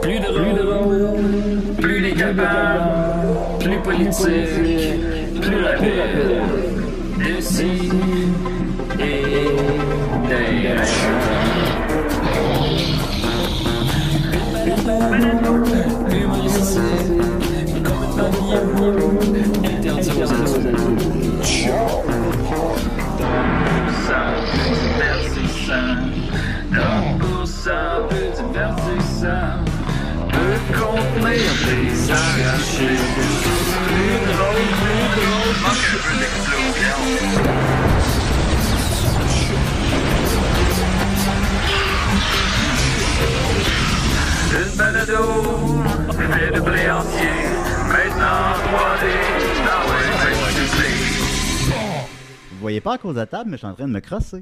Plus drôle, plus décapable, plus politique, plus rapide. D'ici et d'ailleurs. Humoristique, complètement interdit aux adultes. Ça, divertissant. Donc pour ça, peu divertissant. Peut contenir des arrachés. Plus drôle, manque un peu d'explosion. Une balado, fait de blé entier, maintenant 3D, dans Vous voyez pas à cause de la table, mais je suis en train de me crosser.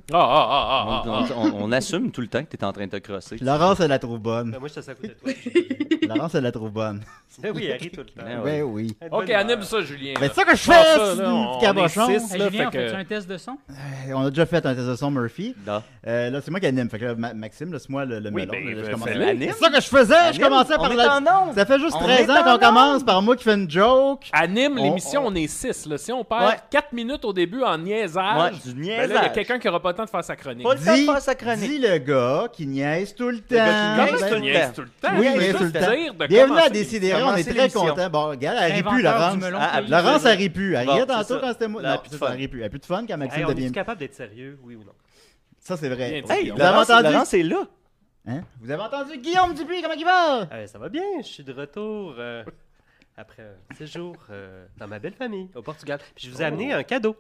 On assume tout le temps que t'es en train de te crosser. Laurence, elle la trouve bonne. Ben, moi, je suis à côté de toi. Laurence, elle la trouve bonne. Ben oui, elle rit tout le temps. Ben oui. Ok, anime ça, Julien. Ben c'est ça que je Bon, fais, ça, ce là, on cabochon. est six, là, Julien, on fait que- fait un test de son? On a déjà fait un test de son Murphy. Non. Là, c'est moi qui anime. Fait que là, Maxime, laisse-moi le Oui, melon. ben, Là, je ben, commence. fais-le. Anime? C'est ça que je faisais. Je Anime? commençais par On est la... en onde. Ça fait juste On 13 est ans en qu'on onde. commence par moi qui fais une joke. Anime On- l'émission, on- on est 6. Là. Si on perd Ouais. 4 minutes au début en niaisage, Ouais, du ben là, il y a niaisage. quelqu'un qui aura pas le temps de faire sa chronique. Pas le temps de faire sa chronique. Dis le gars qui niaise tout le temps. gars qui niaise Ben, tout le Niaise temps. tout le temps. Oui, Je mais veux tout le juste temps. dire de Bienvenue à commencer. Décidéré, on est commencer très l'émission. contents. Bon, regarde, elle rit plus, L'inventeur Laurence. du melon, Ah, oui. Laurence, elle rit plus. Elle Bon, riait c'est tantôt ça. quand c'était moi. Là, Non, plus c'est de ça, fun. elle rit plus. Elle a plus de fun quand Maxime Hey, on devient... est capable d'être sérieux, oui ou non? Ça, c'est vrai. Bien dit. Hey, Vous avez Laurence, entendu? Laurence est là. Hein? Vous avez entendu Guillaume Dupuis, comment il va? Ça va bien, je suis de retour après un séjour dans ma belle famille au Portugal. Puis je vous ai amené un cadeau.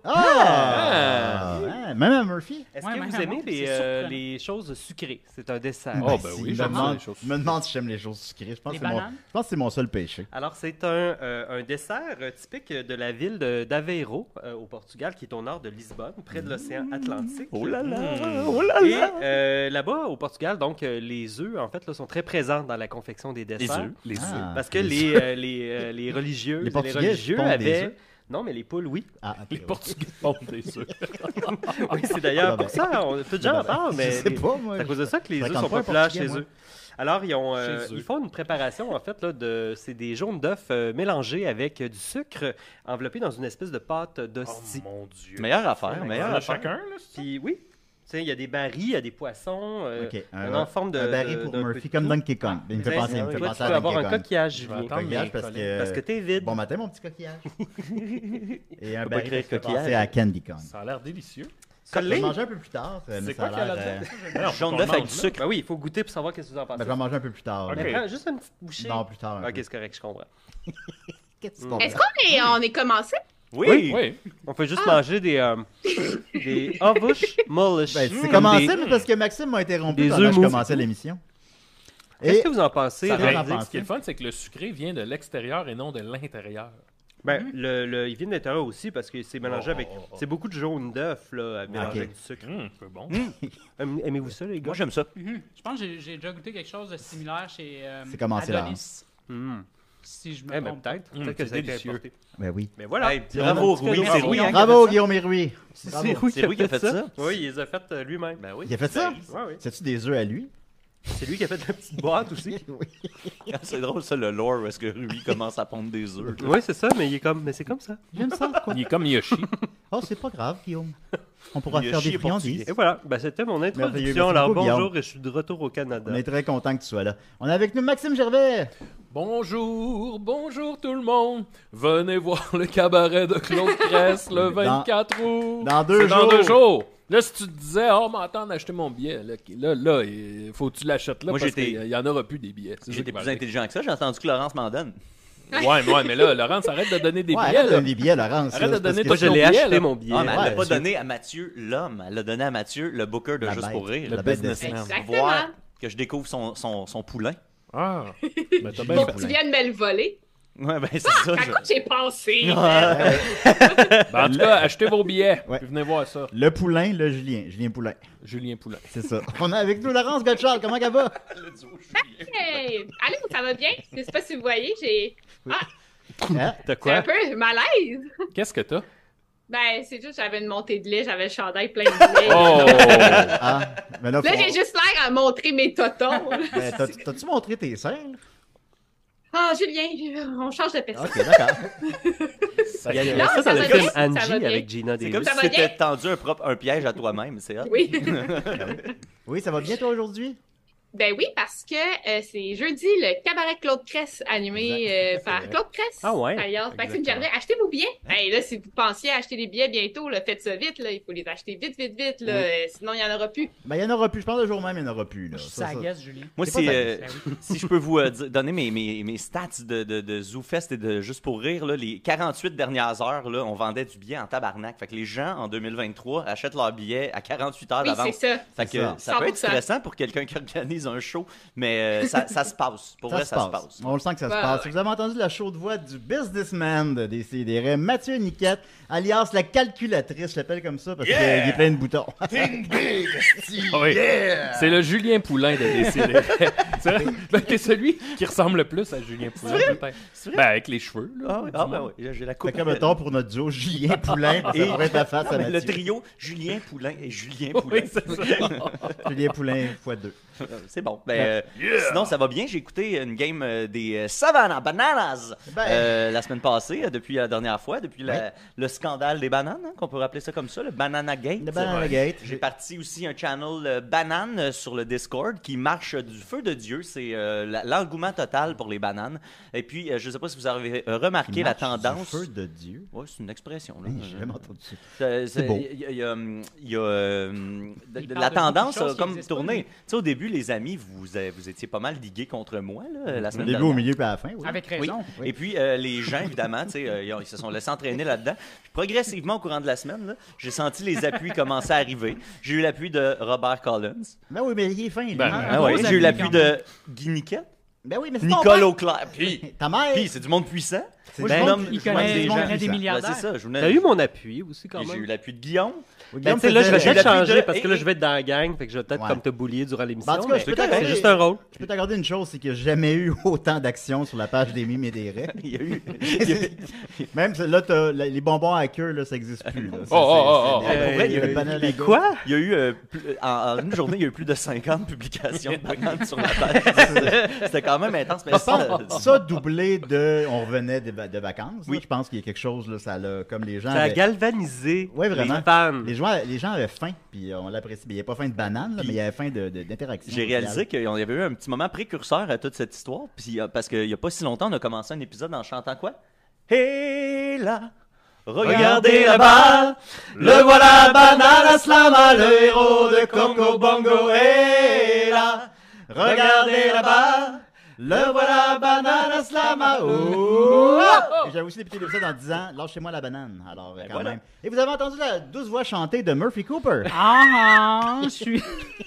Ah! Même à Murphy? Est-ce Ouais, que mais vous non, aimez c'est surprenant. les choses sucrées? C'est un dessert. Oh, ben Si, oui, je j'aime me ça, demande, les choses je me demande si j'aime les choses sucrées. Je pense Les que c'est mon, bananes? je pense que c'est mon seul péché. Alors, c'est un dessert typique de la ville d'Aveiro, au Portugal, qui est au nord de Lisbonne, près de l'océan Atlantique. Oh là là, Hmm. oh là Et là. là-bas, au Portugal, donc, les œufs, en fait, là, sont très présents dans la confection des desserts. Les œufs. Ah. Parce que les religieux, Les Portugais religieux pondent des avaient... œufs? Non, mais les poules, oui. Ah, ok, Les ouais. Portugais font des œufs. Oui, c'est d'ailleurs Ah, ben. pour ça. Peu de gens en parlent, mais Je sais pas, moi. c'est à cause de ça que les Je œufs fréquente sont pas un populaires Portugais, chez moi. eux. Alors, Chez eux. ils font une préparation, en fait, là, c'est des jaunes d'œufs mélangés avec du sucre enveloppé dans une espèce de pâte Oh d'hostie. mon Dieu. Meilleure affaire, Il y en meilleure a affaire. chacun, là, c'est ça? Puis oui, tu sais, il y a des barils, il y a des poissons, Ok, en forme de... un baril pour d'un Murphy, petit comme tout. Donkey Kong. Il me fait Ben, penser, il me fait toi, penser tu à peux avoir Donkey un Kong. coquillage, Je vais Julien. attendre Coquillage mes parce collègues. Parce que t'es vide. Bon matin, mon petit coquillage. Et un Faut pas baril écrire qui fait coquillage. penser à Candy Kong. Ça a l'air délicieux. Je vais Collé. manger un peu plus tard, mais C'est ça quoi a qu'il y a l'air... là-dedans? Jaune d'œuf avec du sucre. Ben oui, il faut goûter pour savoir qu'est-ce que vous en pensez. Ben, je vais manger un peu plus tard. Ok. Mais prends juste une petite bouchée. Non, plus tard. un Ok, peu. c'est correct, je comprends. Qu'est-ce que tu Est-ce comprends? qu'on est commencé? Oui. Oui. On peut juste manger des havush mullish. Ben, c'est commencé, Des- mais parce que Maxime m'a interrompu des pendant que œufs je mous. commençais l'émission. Qu'est-ce Et que vous en pensez? Ça Ben, va, j'en ce pense. qui est le fun, c'est que le sucré vient de l'extérieur et non de l'intérieur. Ben, il vient de l'intérieur aussi parce que c'est mélangé avec. oh. C'est beaucoup de jaune d'œuf là, mélangé Ok. avec du sucre. C'est bon. Aimez-vous ça, les gars? Moi, j'aime ça. Je pense que j'ai déjà goûté quelque chose de similaire chez C'est commencé là. Adonis, Mm. si je me Eh, mais trompe pas. peut-être. Mm, Peut-être que c'est ça a été délicieux. importé. Ben oui. Mais voilà. Hey, bravo, Un petit Rui. cadeau. C'est Rui, hein, qui a Bravo, fait ça. Guillaume et Rui. C'est Bravo. Rui C'est Rui qui a fait ça? Oui, il les a fait lui-même. Ben oui. Il a fait ça? Ouais, oui. C'est-tu des œufs à lui? C'est lui qui a fait la petite boîte aussi. C'est drôle, ça, le lore, où est-ce que Rui commence à pondre des œufs. Oui, c'est ça, mais c'est comme ça. J'aime ça. Il est comme Yoshi. Oh, c'est pas grave, Guillaume. On pourra Il a faire chié des friandises. Et voilà, ben, c'était mon Merveilleux. introduction. Merci Alors beaucoup, bonjour, Guillaume. et je suis de retour au Canada. On est très content que tu sois là. On est avec nous Maxime Gervais. Bonjour, bonjour tout le monde. Venez voir le cabaret de Claude Cress le 24 août. dans 2 C'est jours. dans 2 jours. Là, si tu te disais, oh, m'attends d'acheter mon billet, là, il faut que tu l'achètes là Moi, parce j'étais- qu'il y en aura plus des billets. C'est ça J'étais qui va plus arriver. intelligent que ça. J'ai entendu que Laurence m'en donne. Ouais, mais là, Laurence, arrête de donner des Ouais, billets. arrête de Là. donner des billets, Laurence. Arrête là, de parce donner que Moi, ton je l'ai billet, acheté, là. mon billet. Ah, mais elle Ouais, l'a pas c'est- donné à Mathieu, l'homme. Elle l'a donné à Mathieu, le booker de La Juste bête. pour rire. La Le bête de businessman. Exactement. Voir que je découvre son poulain. Ah, ben, t'as bien Pour fait. que tu viennes me le voler. Ouais, ben c'est ça. À quoi j'ai pensé? Ben, en tout cas, achetez vos billets. Ouais. Puis venez voir ça. Le poulain, le Julien Poulain. Julien Poulain. C'est ça. On est avec nous Laurence Gottschalk. Comment ça va? Hey! Allô, ça va bien? Je sais pas si vous voyez, j'ai... Hein? T'as C'est quoi? un peu malaise. Qu'est-ce que t'as? Ben, c'est juste, j'avais une montée de lait, j'avais le chandail plein de lait. Oh! Ah, mais là, Là, j'ai juste l'air à montrer mes totons. Ben, t'as-tu montré tes seins? Ah, Julien, on change de personne. Ok, d'accord. Il y a Non, ça ça dans le va film bien, ça Angie va bien. avec Gina C'est Davis. comme Ça si va tu bien? t'étais tendu un piège à toi-même, c'est hot. Oui. Oui, ça va bien toi aujourd'hui? Ben oui, parce que c'est jeudi, le cabaret Claude Cress, animé par Claude Cress. Ah ouais? D'ailleurs, Maxime Exactement. Gervais, achetez vos billets. Hey, là, si vous pensiez acheter des billets bientôt, là, faites ça vite, là. Il faut les acheter vite, vite, vite, là. Sinon, il n'y en aura plus. Ben, il y en aura plus. Je pense le jour même, il n'y en aura plus. Là. Ça agace, Julien. Moi, C'est pas si je peux vous donner mes stats de ZooFest et de Juste pour rire, là, les 48 dernières heures, là, on vendait du billet en tabarnak. Fait que les gens, en 2023, achètent leurs billets à 48 heures Oui, d'avance. c'est ça. Fait que C'est ça peut être 100%. stressant pour quelqu'un qui organise un show, mais ça se passe. Pour vrai, ça se passe. On le sent que ça se Ouais, passe. ouais. Vous avez entendu la chaude voix du businessman de Décideret, Mathieu Niquette, alias la calculatrice, je l'appelle comme ça parce qu'il est plein de boutons. Oui. C'est le Julien Poulain de Décideret. C'est vrai? Ben, t'es celui qui ressemble le plus à Julien Poulain, peut-être. Ben, avec les cheveux, là. Ah oui, du ben monde. oui, j'ai la Fait coupe. que mettons pour notre duo Julien Poulain, ça Et- pourrait être la face à Le Mathieu. trio Julien Poulain et Julien Poulain. Oui, c'est ça. Julien Poulain x2. C'est bon. Ben, sinon, ça va bien. J'ai écouté une game des Savannah Bananas Ben. la semaine passée, depuis la dernière fois, depuis le scandale des bananes, hein, qu'on peut rappeler ça comme ça, le Banana Gate. Le Banana Gate. J'ai parti aussi un channel banane sur le Discord qui marche du feu de Dieu. C'est l'engouement total pour les bananes. Et puis, je ne sais pas si vous avez remarqué la Marche du tendance. Feu de Dieu. Oui, c'est une expression. Là. J'ai jamais entendu ça. C'est beau. Il y a Il la parle de tendance beaucoup de a choses qui comme existent pas, tourné. lui. Tu sais, au début, les amis, vous étiez pas mal ligués contre moi là, la Au semaine début, dernière. au milieu, puis à la fin. Oui. Avec Oui. raison. Et puis, les gens, évidemment, tu sais, ils se sont laissés entraîner là-dedans. Puis, progressivement, au courant de la semaine, là, j'ai senti les appuis commencer à arriver. J'ai eu l'appui de Robert Collins. Ben oui, mais il est fin, lui. Ben, hein? Un gros J'ai eu appui, l'appui quand de Guy Niquette, Ben oui, mais c'est ton Nicole père. Auclair. Puis, Ta mère. c'est du monde puissant. C'est Moi, du je monde- pense qu'il du monde connaît des il gens connaît des puissants. Ben, milliardaires. c'est ça. Je venais- T'as eu mon appui aussi, quand Et j'ai eu même. l'appui de Guillaume. Oui, Ben, Guillaume tu sais, là, je vais faisait- j'ai peut-être l'appui de- changer parce que là, et- je vais être dans la gang. Fait que je vais peut-être Ouais. comme te boulier durant l'émission. Ben, en tout cas, mais je peux t'accorder- c'est juste un rôle. Je peux t'accorder une chose, c'est qu'il n'y a jamais eu autant d'actions sur la page des mimes et des raies. Il y a eu. Même là, les bonbons à queue, là, ça n'existe plus. Là. Oh. C'est- Pour vrai, il y a eu- le banana les gate. quoi? Il y a eu, en une journée, il y a eu plus de 50 publications de bananes sur la page. C'était quand même intense. Mais Je pense ça doublé de. On revenait de vacances. Oui. Là, je pense qu'il y a quelque chose, là, ça l'a. Comme les gens. Ça a avaient- galvanisé Ouais, vraiment. les fans. les gens avaient faim, puis on l'apprécie. Il n'y avait pas faim de banane, là, Puis- mais il y avait faim d'interaction. j'ai réalisé qu'il y avait eu un petit moment précurseur à toute cette histoire. Puis, parce qu'il n'y a pas si longtemps, on a commencé un épisode en chantant quoi? Et là, regardez là-bas, le voilà, Banana Slama, le héros de Congo Bongo. Et là, regardez là-bas, Le voilà, banana slama. Oh! Et j'avais aussi débuté l'épisode en disant lâchez-moi la banane. Alors, quand voilà. même. Et vous avez entendu la douce voix chantée de Murphy Cooper. Je suis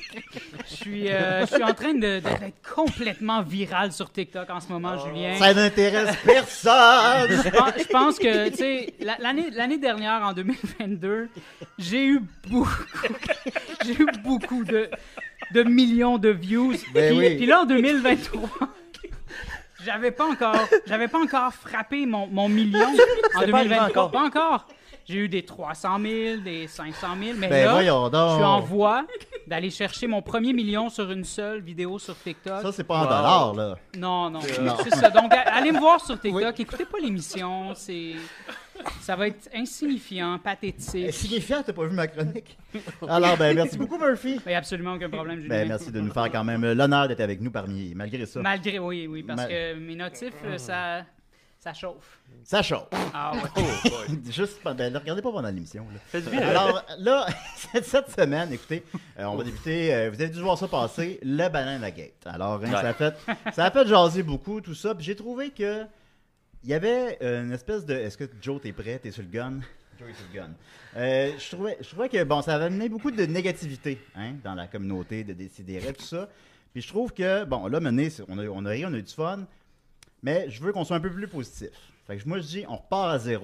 en train d'être complètement viral sur TikTok en ce moment, Julien. Ça n'intéresse personne. Je pense que, tu sais, l'année dernière, en 2022, j'ai eu beaucoup de millions de views. Ben oui. Puis là, en 2023, j'avais pas encore frappé mon million en pas arrivé 2023. encore. Pas encore. J'ai eu des 300 000, des 500 000, mais Ben là, voyons donc. je suis en voie d'aller chercher mon premier million sur une seule vidéo sur TikTok. Ça, c'est pas en dollars, là. Non, Non. c'est ça. Donc, allez me voir sur TikTok. Écoutez pas l'émission. Ça va être insignifiant, pathétique. Signifiant, t'as pas vu ma chronique? Alors, ben, merci beaucoup, Murphy. Il n'y a absolument aucun problème, Julien. Ben, merci de nous faire quand même l'honneur d'être avec nous malgré ça. Malgré, oui, parce Mal- que mes notifs, ça chauffe. Ça chauffe. Ah ouais. Juste, ben, regardez pas pendant l'émission. Là. Faites bien. Alors là, cette semaine, écoutez, on va débuter, vous avez dû voir ça passer, le Banana Gate. Alors, hein, ça a fait jaser beaucoup, tout ça. Puis j'ai trouvé que il y avait une espèce de... Est-ce que Joe, t'es prêt? T'es sur le gun? Joe est sur le gun. Je trouvais que, bon, ça avait amené beaucoup de négativité hein, dans la communauté de Décideret, tout ça. Puis je trouve que, bon, là, mené, on a ri, on a eu du fun, mais je veux qu'on soit un peu plus positif. Fait que moi, je dis, on repart à zéro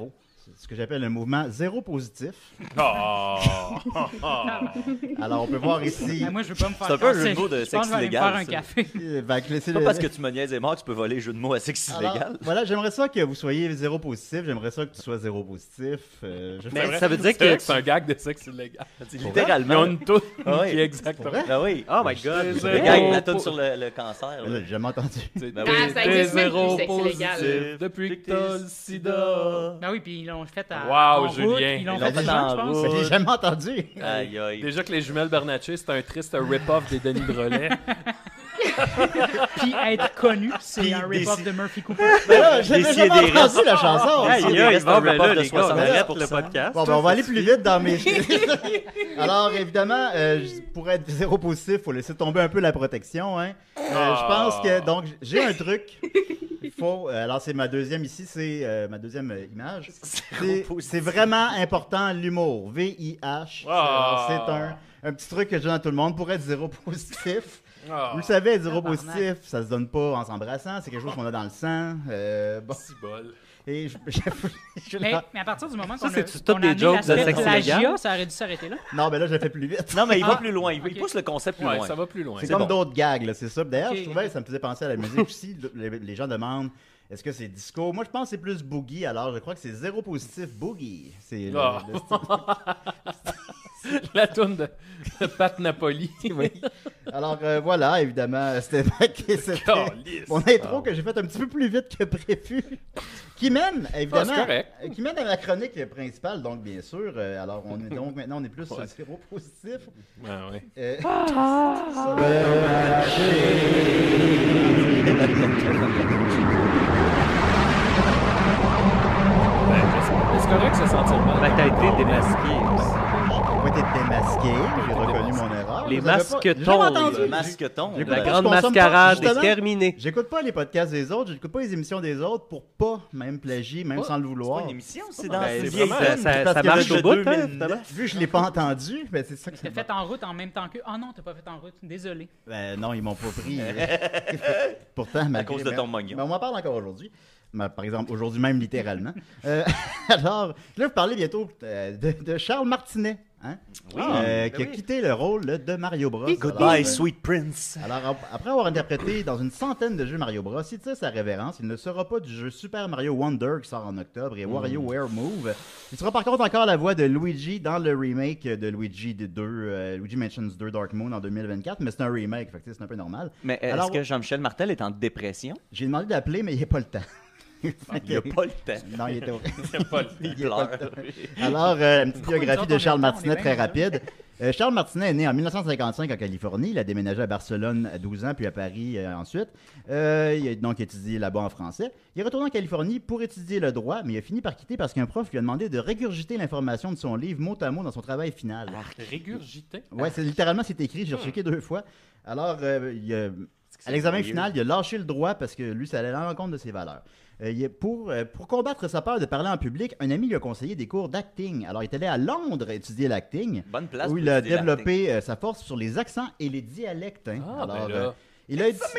ce que j'appelle un mouvement zéro positif. Oh! Alors, on peut voir ici... Ben, moi, je veux pas me faire C'est un peu un casser. jeu de mots de Je pense que sexe je vais aller me illégal, faire un ça. café. C'est Pas parce que tu me niaises et mort, tu peux voler jeu de mots à sexe Alors, illégal. voilà, j'aimerais ça que vous soyez zéro positif. J'aimerais ça que tu sois zéro positif. Mais ça veut dire C'est vrai que c'est un gag de sexe illégal. C'est Ils ont littéralement. une toune Ah ouais. qui est exactement. Pour vrai? Ben oui. Oh my god. C'est Le zéro gag, la po- toune sur le cancer. là. J'ai jamais entendu. Ben Ah, oui. ça T'es existe même zéro plus, sexe illégal. positif depuis que t'as le sida. Ben oui, puis ils l'ont fait à. Wow, en Julien. route, ils l'ont Ils l'ont fait fait en en je pense. route. J'ai jamais entendu. Aïe, aïe. Déjà que les jumelles Bernatchez, c'est un triste rip-off des Denis Drolet. Puis être connu, c'est un rip-off de Murphy Cooper. Mais là, j'avais Des jamais CDR. entendu la chanson. Aïe, Aïe, il aïe, reste bon, un ben rip-off là, de les gars, on 60. arrête le podcast. Bon, ben, on va aller plus vite dans mes... Alors, évidemment, pour être zéro positif, il faut laisser tomber un peu la protection. Hein. Je pense que, donc, j'ai un truc. Il faut... alors, c'est ma deuxième ici, c'est ma deuxième image. C'est vraiment important, l'humour. VIH. Ah. C'est un petit truc que je donne à tout le monde pour être zéro positif. Ah, Vous le savez, être zéro Tabarnak. positif, ça se donne pas en s'embrassant. C'est quelque chose qu'on a dans le sang. Bon, si bol. et Mais à partir du moment Ça, qu'on a, c'est-tu toutes qu'on a des amené jokes de l'aspect sexe plagiat, illégal? ça aurait dû s'arrêter là. Non, mais là, je le fais plus vite. Non, mais il va Ah. plus loin. Il Ok. pousse le concept plus Ouais, loin. ça va plus loin. C'est C'est comme bon. d'autres gags, là, c'est ça. D'ailleurs, Ok. je trouvais, ça me faisait penser à la musique aussi. Les gens demandent, est-ce que c'est disco? Moi, je pense que c'est plus boogie, alors je crois que c'est zéro positif boogie. C'est Ah. le style. La toune de Pat Napoli. Oui. Alors, voilà, évidemment, c'était Calisse. mon intro que j'ai fait un petit peu plus vite que prévu. Qui mène, évidemment, c'est correct. qui mène à la chronique principale, donc, bien sûr. Alors, donc, maintenant, on est plus sur Ouais. zéro positif. Ouais, ouais. C'est correct se sentir mal. Ben, t'as été démasqué aussi. J'ai pas été démasqué, j'ai reconnu mon erreur. Les Vous avez pas- masquetons, j'ai jamais entendu. Le masqueton. J'écoute La pas, grande je consomme mascarade pas, est terminée. J'écoute pas les podcasts des autres, j'écoute pas les émissions des autres pour pas même plagier, même sans le C'est vouloir. pas une émission, c'est Ben, dans c'est une vraiment- vieille Ça, film. ça, parce ça que marche le au bout, hein, 2009. finalement. Vu que je l'ai pas entendu, ben c'est ça que T'as fait en route en même temps que. Ah non, t'as pas fait en route. Désolé. Ben non, ils m'ont pas pris. Pourtant, À cause de ton mognon. Mais on m'en parle encore aujourd'hui. Par exemple, aujourd'hui même, littéralement. Alors, là, vous parlez bientôt de Charles Martinet, hein? Oui. Qui a quitté le rôle de Mario Bros. Goodbye, Alors, sweet prince. Alors, après avoir interprété dans une centaine de jeux Mario Bros, il tire sa révérence. Il ne sera pas du jeu Super Mario Wonder qui sort en octobre et WarioWare Move. Il sera par contre encore la voix de Luigi dans le remake de Luigi Mansions 2 Dark Moon en 2024, mais c'est un remake, fait que c'est un peu normal. Mais Alors- est-ce que Jean-Michel Martel est en dépression? J'ai demandé d'appeler, mais il n'y a pas le temps. Il n'y a pas le temps. Non, il était au... Il Il a pas pleure. le temps. Alors, une petite biographie de Charles Martinet très rapide. Charles Martinet est né en 1955 en Californie. Il a déménagé à Barcelone à 12 ans, puis à Paris ensuite. Il a donc étudié là-bas en français. Il est retourné en Californie pour étudier le droit, mais il a fini par quitter parce qu'un prof lui a demandé de régurgiter l'information de son livre mot à mot dans son travail final. Régurgité. Ouais, littéralement, c'est écrit. J'ai rechecké 2 fois. Alors, à l'examen final, il a lâché le droit parce que lui, ça allait à l'encontre de ses valeurs. Pour combattre sa peur de parler en public, un ami lui a conseillé des cours d'acting. Alors, il est allé à Londres étudier l'acting, Bonne place. où pour il a étudier développé sa force sur les accents et les dialectes. Hein. Ah, Alors, ben là. il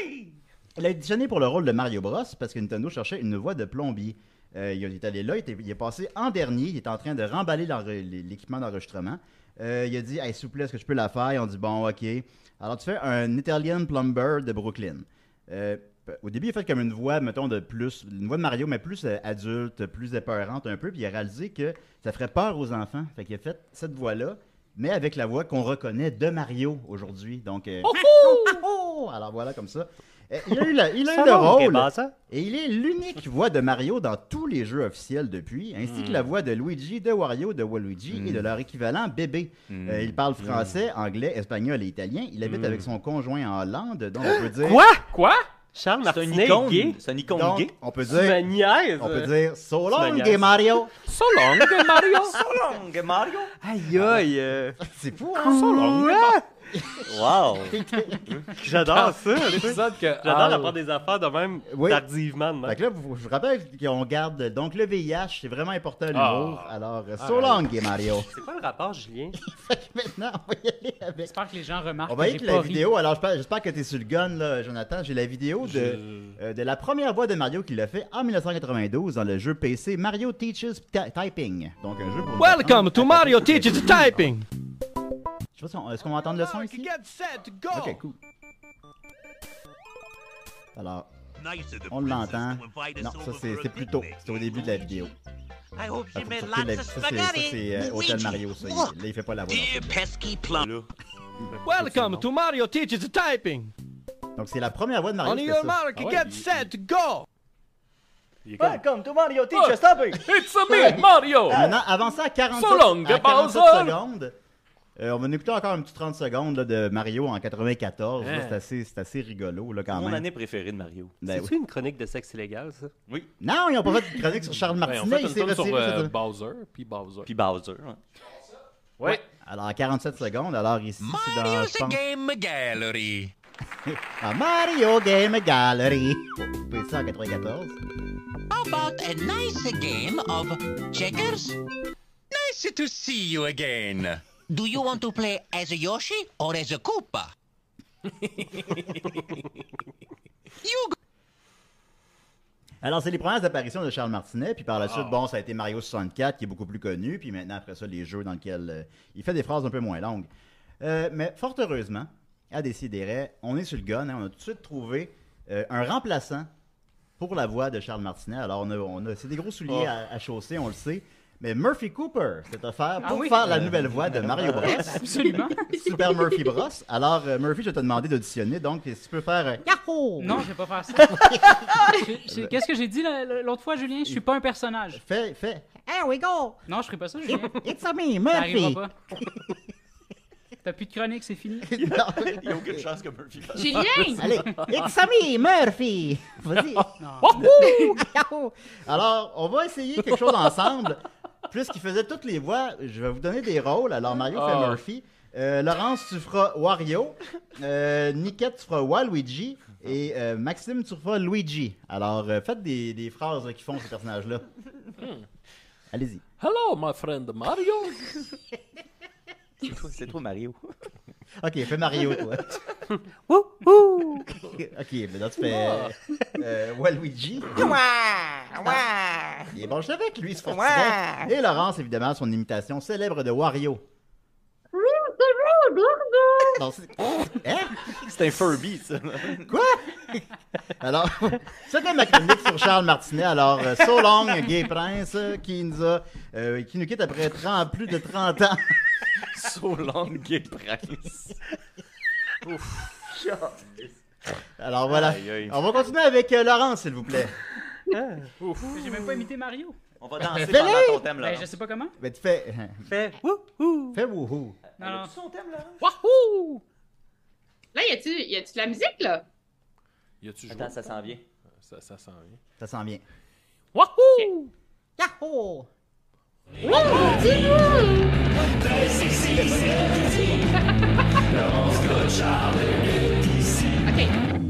a auditionné pour le rôle de Mario Bros parce que Nintendo cherchait une voix de plombier. Il est allé là, il est passé en dernier, il est en train de remballer l'équipement d'enregistrement. Il a dit, hey, s'il vous plaît, est-ce que je peux la faire? Ils ont dit, bon, ok. Alors, tu fais un Italian plumber de Brooklyn. Au début, il a fait comme une voix, mettons, une voix de Mario, mais plus adulte, plus épeurante un peu, puis il a réalisé que ça ferait peur aux enfants. Fait qu'il a fait cette voix-là, mais avec la voix qu'on reconnaît de Mario aujourd'hui. Donc, alors voilà, comme ça. Il a eu le rôle, et il est l'unique voix de Mario dans tous les jeux officiels depuis, ainsi que la voix de Luigi, de Wario, de Waluigi et de leur équivalent bébé. Il parle français, anglais, espagnol et italien. Il habite avec son conjoint en Hollande, donc on peut dire... Quoi? Charles C'est un Martinet icône. gay? C'est un icône Donc, gay. on peut Tu me dire... niaises? On peut dire so long, m'agaces. gay Mario. So long, Mario. So long, Mario. Aïe aïe! C'est fou, hein? So long. Wow! J'adore ça. tu sais. L'épisode que J'adore Al- apprendre des affaires de même Oui. tardivement. de même. Fait que là, je vous rappelle qu'on garde. Donc, le VIH, c'est vraiment important à l'humour. Ah. Alors, so long, Gay Mario. C'est quoi le rapport, Julien? Maintenant, on va y aller avec. J'espère que les gens remarquent On va y que aller j'ai avec la pas ri. vidéo. Alors, j'espère que tu es sur le gun, là, Jonathan. J'ai la vidéo de la première voix de Mario qu'il a fait en 1992 dans le jeu PC Mario Teaches Typing. Donc, un jeu pour. Welcome to Mario Teaches Typing. Je sais pas si est-ce qu'on va entendre le son ici? Get set, go. Ok, cool. Alors, on l'entend. Non, ça c'est plus tôt. C'est au début de la vidéo. I hope Ah, you faut made sortir lots la- of ça, spaghetti. c'est Hotel Mario, ça. Là, il fait pas la voix. Dear pesky plum. Welcome to Mario Teaches Typing. Donc, c'est la première voix de Mario. On c'était your ça. mark, Ah ouais, get il- set, go. Il est comme... Welcome to Mario Teacher Stopping! It's a me, Mario! Maintenant, avancez à 47, So long, à 47 Bowser. secondes. On va écouter encore un petit 30 secondes là, de Mario en 94. Là, Hein. c'est assez rigolo là, quand Mon même. année préférée de Mario. Ben C'est-tu oui. une chronique de sexe illégal, ça? Oui. Non, ils n'ont pas fait de chronique sur Charles Ouais, on Martinet. fait Il une s'est tonne sur retiré. c'est ça. Bowser, puis Bowser. Puis Bowser. Ouais. Ouais. Alors, à 47 secondes. Alors, ici, c'est dans, Mario's je pense, Game Gallery. à Mario Game Gallery. Vous pouvez ça en 94. How about a nice game of checkers? Nice to see you again. Do you want to play as a Yoshi or as a Koopa? You Alors, c'est les premières apparitions de Charles Martinet. Puis par la suite, bon, ça a été Mario 64 qui est beaucoup plus connu. Puis maintenant, après ça, les jeux dans lesquels il fait des phrases un peu moins longues. Mais fort heureusement, à Décideret, on est sur le gun. Hein, on a tout de suite trouvé un remplaçant pour la voix de Charles Martinet. Alors, c'est des gros souliers à chausser, on le sait. Mais Murphy Cooper s'est offert pour oui. faire la nouvelle voix de Mario Bros. Absolument. Super Murphy Bros. Alors, Murphy, je vais te demander d'auditionner. Donc, si tu peux faire Yahoo! Non, je vais pas faire ça. Qu'est-ce que j'ai dit l'autre fois, Julien? Je suis pas un personnage. Fais. Here we go! Non, je ferai pas ça, Julien. It's a me, Ça Murphy! arrivera pas. T'as plus de chronique, c'est fini. Il n'y a aucune chance que Murphy fasse. Julien! Allez, it's a me, Murphy! Vas-y! Yahoo! Alors, on va essayer quelque chose ensemble. Puisqu'il faisait toutes les voix, je vais vous donner des rôles. Alors, Mario fait Murphy. Laurence, tu feras Wario. Nickette, tu feras Waluigi. Et Maxime, tu feras Luigi. Alors, faites des phrases qui font ces personnages-là. Allez-y. Hello, my friend Mario. C'est toi, Mario. Ok, fais Mario, toi. Ok, maintenant tu fais Waluigi. Il est bon, je savais que lui se fortirait. Et Laurence, évidemment, son imitation célèbre de Wario. Non, hein? C'est un Furby, ça. Quoi? Alors, c'était ma chronique sur Charles Martinet. Alors, so long, Gay Prince, qui nous quitte après plus de 30 ans. So long, Gay Prince. Alors voilà. Aïe, aïe. On va continuer avec Laurence, s'il vous plaît. J'ai même pas imité Mario. On va danser Fais-le! pendant ton thème, là. Ben, je sais pas comment. Ben, tu fais. Fais Fais wouhou. Non, non. Son thème, là. Wahoo! Là, y a-tu de la musique, là? Y a-tu joué? Attends, ça s'en vient. Ça s'en vient. Ça sent bien. Wahoo! Yahoo! OK.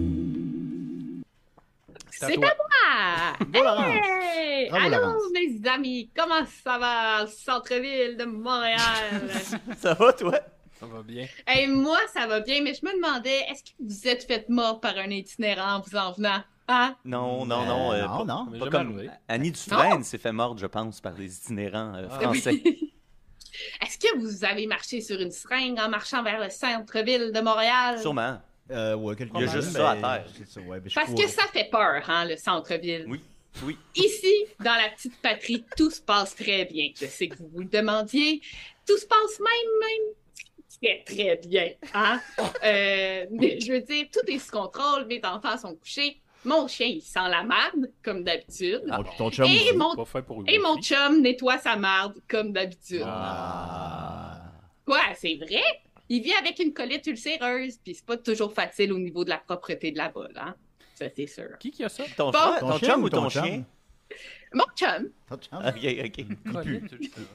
C'est à C'est toi. à moi! Go, Laurence. Hey! Bravo, Allô, Laurence. mes amis! Comment ça va, au centre-ville de Montréal? Ça va, toi? Ça va bien. Hey, moi, ça va bien, mais je me demandais, est-ce que vous êtes fait mort par un itinérant en vous en venant? Hein? Non. non, non. Mais Pas jamais comme arrivé. Annie Dufresne s'est fait mordre, je pense, par des itinérants français. Est-ce que vous avez marché sur une seringue en marchant vers le centre-ville de Montréal? Sûrement. Ouais, Il y a juste ça à terre. C'est ça, ouais, ben, je Parce courais. que ça fait peur, hein, le centre-ville. Oui. Ici, dans la petite patrie, tout se passe très bien. Je sais que vous vous le demandiez. Tout se passe même très, très bien. Hein? Mais je veux dire, tout est sous contrôle. Mes enfants sont couchés. Mon chien, il sent la marde, comme d'habitude. Ton chum Et aussi. mon, Pas fait pour et mon Wi-Fi. chum nettoie sa marde, comme d'habitude. Ah. Quoi, c'est vrai? Il vit avec une colite ulcéreuse, puis c'est pas toujours facile au niveau de la propreté de la bolle, hein? Ça, c'est sûr. Qui a ça? Ton, Bon. ton chum ou ton chien? Mon chum, Ton chum? Ok. Colette, tu le sais.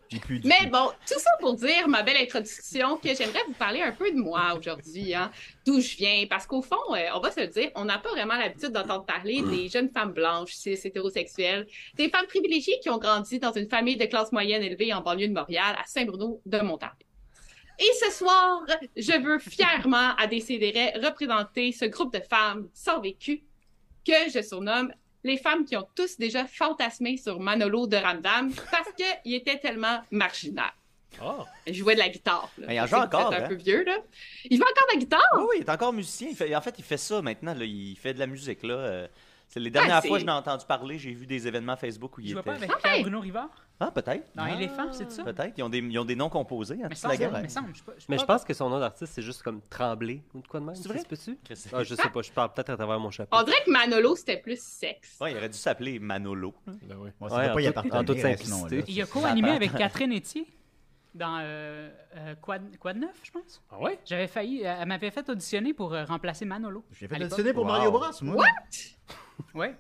Mais bon, tout ça pour dire, ma belle introduction, que j'aimerais vous parler un peu de moi aujourd'hui, hein, d'où je viens. Parce qu'au fond, on va se le dire, on n'a pas vraiment l'habitude d'entendre parler des jeunes femmes blanches, cis, hétérosexuelles, des femmes privilégiées qui ont grandi dans une famille de classe moyenne élevée en banlieue de Montréal, à Saint-Bruno de Montarville. Et ce soir, je veux fièrement, à Décideret, représenter ce groupe de femmes sans vécu que je surnomme les femmes qui ont tous déjà fantasmé sur Manolo de Ramdam parce qu'il était tellement marginal. Oh. Il jouait de la guitare. Là. Mais il en joue encore. C'est un peu vieux, là. Il joue encore de la guitare? Oui, il est encore musicien. En fait, il fait ça maintenant. Là. Il fait de la musique. Là. C'est les dernières fois que je l'ai entendu parler, j'ai vu des événements Facebook où il Tu était. vois pas avec Pierre-Bruno Rivard? Ah, peut-être. Dans Éléphant, c'est ça? Peut-être. Ils ont des noms composés. Hein, Mais je pense que son nom d'artiste, c'est juste comme Tremblay ou de quoi de même. C'est vrai? Peux-tu? Ah, je sais pas, je parle peut-être à travers mon chapeau. On dirait que Manolo, c'était plus sexe. Ouais, il aurait dû s'appeler Manolo. Ben oui. En toute simplicité. Il a co-animé avec Catherine Etier dans Quoi de neuf, je pense. Ah ouais? J'avais failli... Elle m'avait fait auditionner pour remplacer Manolo. J'ai fait auditionner pour Mario Bros, moi. What? Ouais.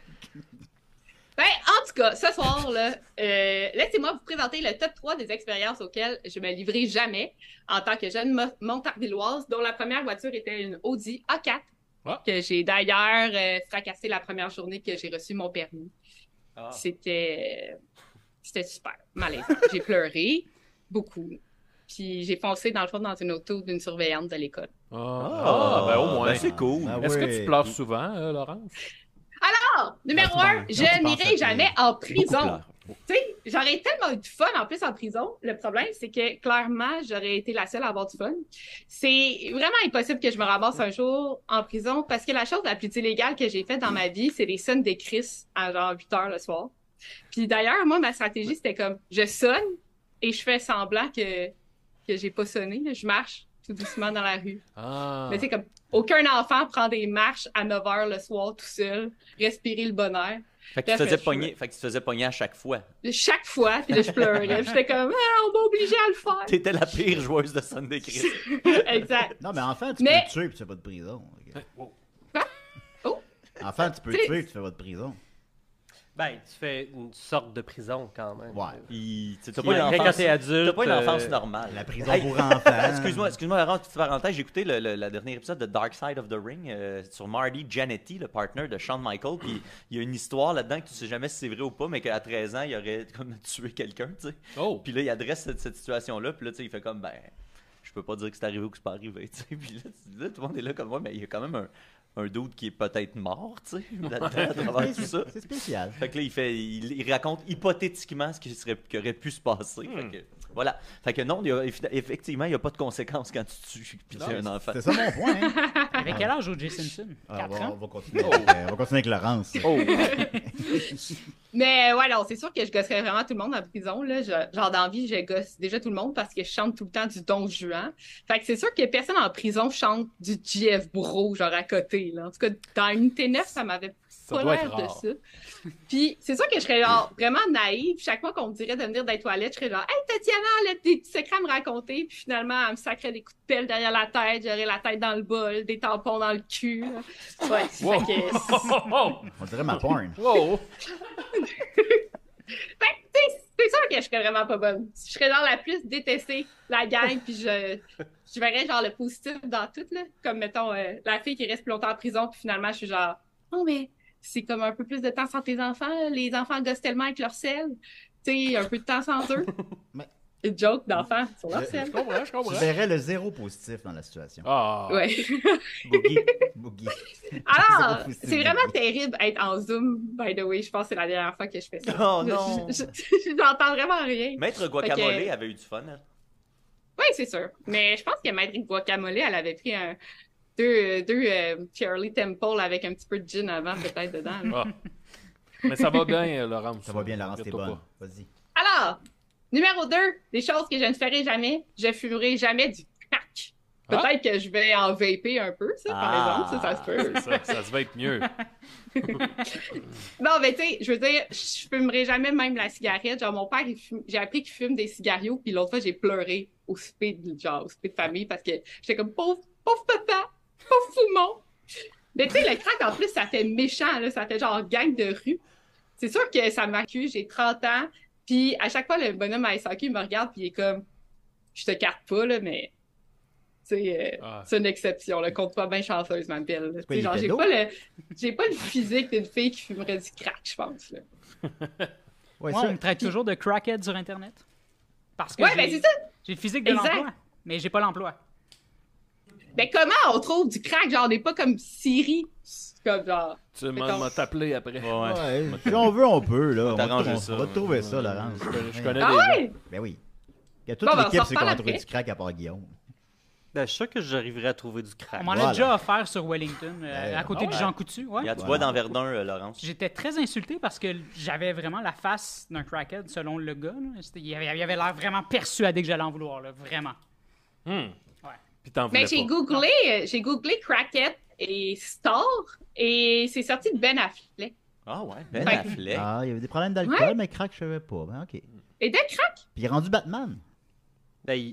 Ben, en tout cas, ce soir, là, laissez-moi vous présenter le top 3 des expériences auxquelles je me livrerai jamais en tant que jeune montarvilloise, dont la première voiture était une Audi A4, que j'ai d'ailleurs fracassé la première journée que j'ai reçu mon permis. Ah. C'était super malaisant. J'ai pleuré beaucoup. Puis j'ai foncé dans le fond dans une auto d'une surveillante de l'école. Ben au moins. Ben, c'est cool. Est-ce que tu pleures souvent, Laurence? Alors, numéro 1, je n'irai jamais en prison. Tu sais, j'aurais tellement eu de fun en plus en prison. Le problème, c'est que clairement, j'aurais été la seule à avoir du fun. C'est vraiment impossible que je me ramasse un jour en prison parce que la chose la plus illégale que j'ai faite dans ma vie, c'est les sonnes des Chris à genre 8 heures le soir. Puis d'ailleurs, moi, ma stratégie, c'était comme, je sonne et je fais semblant que j'ai pas sonné. Je marche tout doucement dans la rue. Mais tu sais, comme, aucun enfant prend des marches à 9 h le soir tout seul, respirer le bon air. Fait que tu te faisais pogner à chaque fois. Chaque fois, puis là, je pleurais. J'étais comme, on m'a obligé à le faire. T'étais la pire joueuse de Sunday Chris. Exact. Non, mais enfant, tu peux te tuer puis tu fais pas de prison. Quoi? Oh! Enfant, tu peux te tuer puis tu fais pas de prison. Ben, tu fais une sorte de prison quand même. Ouais. T'as pas une enfance normale. La prison pour enfants. Excuse-moi, Laurent, petite parenthèse. J'ai écouté le dernier épisode de Dark Side of the Ring sur Marty Jannetty, le partner de Shawn Michaels. Puis il y a une histoire là-dedans que tu sais jamais si c'est vrai ou pas, mais qu'à 13 ans, il aurait comme tué quelqu'un, tu sais. Oh. Puis là, il adresse cette situation-là. Puis là, tu sais, il fait comme, ben, je peux pas dire que c'est arrivé ou que c'est pas arrivé, tu sais. Puis là, tout le monde est là comme moi, mais il y a quand même un dude qui est peut-être mort, tu sais, là-dedans, à travers tout ça. C'est spécial. Fait que là, il raconte hypothétiquement ce qui aurait pu se passer. Fait que, voilà. Fait que non, effectivement, il n'y a pas de conséquences quand tu tues puis tu es un enfant. C'est ça mon point. Hein? Avec quel âge O.J. Simpson? 4 ans? On va continuer avec Laurence. Mais ouais, non, c'est sûr que je gosserais vraiment tout le monde en prison. Là. Genre, dans la vie, je gosse déjà tout le monde parce que je chante tout le temps du Don Juan. Fait que c'est sûr que personne en prison chante du GF Bro, genre à côté. Là. En tout cas, dans Unité 9, ça m'avait pas l'air de ça. Puis c'est sûr que je serais genre vraiment naïve. Chaque fois qu'on me dirait de venir dans les toilettes, je serais genre « Hey, Tatiana, elle a des petits secrets à me raconter. » Puis finalement, elle me sacrait des coups de pelle derrière la tête. J'aurais la tête dans le bol, des tampons dans le cul. Là. Ouais, wow. fait que... On dirait ma porn. Wow! C'est sûr que je serais vraiment pas bonne. Je serais genre la plus détestée, la gang, puis je verrais genre le positif dans tout, là. Comme, mettons, la fille qui reste plus longtemps en prison, puis finalement, je suis genre, non, mais c'est comme un peu plus de temps sans tes enfants. Les enfants gossent tellement avec leur sel. Tu sais, un peu de temps sans eux. Une joke d'enfants sur leur sel. Je comprends. Tu verrais le zéro positif dans la situation. Ah! Ouais. Boogie. Alors, c'est vraiment terrible être en Zoom, by the way. Je pense que c'est la dernière fois que je fais ça. Oh non! J'entends vraiment rien. Maître Guacamole avait eu du fun, hein? Oui, c'est sûr. Mais je pense que Maître Guacamole, elle avait pris deux Shirley Temple avec un petit peu de gin avant, peut-être, dedans. Ah. Mais ça va bien, Laurence. Ça va bien, Laurence, t'es bonne. Vas-y. Alors, numéro 2, des choses que je ne ferai jamais. Je fumerai jamais du crack. Peut-être que je vais en vaper un peu, ça, par exemple. Ça se peut. Ça se va être mieux. Non, mais tu sais, je veux dire, je fumerai jamais même la cigarette. Genre, mon père, j'ai appris qu'il fume des cigarios, puis l'autre fois, j'ai pleuré au souper de famille parce que j'étais comme, pauvre papa, pauvre Foumon. Mais tu sais, le crack, en plus, ça fait méchant, là, ça fait genre gang de rue. C'est sûr que ça m'accuse, j'ai 30 ans, Puis à chaque fois, le bonhomme à SAQ me regarde, puis il est comme, je te carte pas, là, mais c'est une exception. Là. Compte-toi bien chanceuse, ma belle. quoi, il Genre, était j'ai pas le physique d'une fille qui fumerait du crack, je pense. Là. Ouais, Moi, ça- on me traite toujours de crackhead sur Internet. Parce que Ouais, ben c'est ça. j'ai le physique de Exact. l'emploi, mais j'ai pas l'emploi. Ben comment on trouve du crack? Genre, on n'est pas comme Siri. Comme genre. Tu Mettons. m'as t'appeler après. Ouais, si on veut, on peut, là. On va, t'arranger on ça. va te trouver ça, Laurence. Je connais Ah des gens. ouais? Ben oui. Il y a toute Bon, ben, on l'équipe, s'en c'est qu'on va reparle trouver après. du crack à part Guillaume. Ben, je suis sûr que j'arriverai à trouver du crack. On m'en Voilà. a déjà offert sur Wellington, à côté de ouais. Jean Coutu. Ouais. Regarde, tu bois dans Verdun, Laurence. J'étais très insulté parce que j'avais vraiment la face d'un crackhead, selon le gars. Là. Il avait l'air vraiment persuadé que j'allais en vouloir, là, vraiment. Puis t'en voulais Ben, pas. j'ai googlé crackhead et star et c'est sorti de Ben Affleck. Ah ouais, Ben Fait- Affleck. Ah, il y avait des problèmes d'alcool, mais crack, je savais pas. Ben, OK. Et de crack? Puis il est rendu Batman. Ben, il...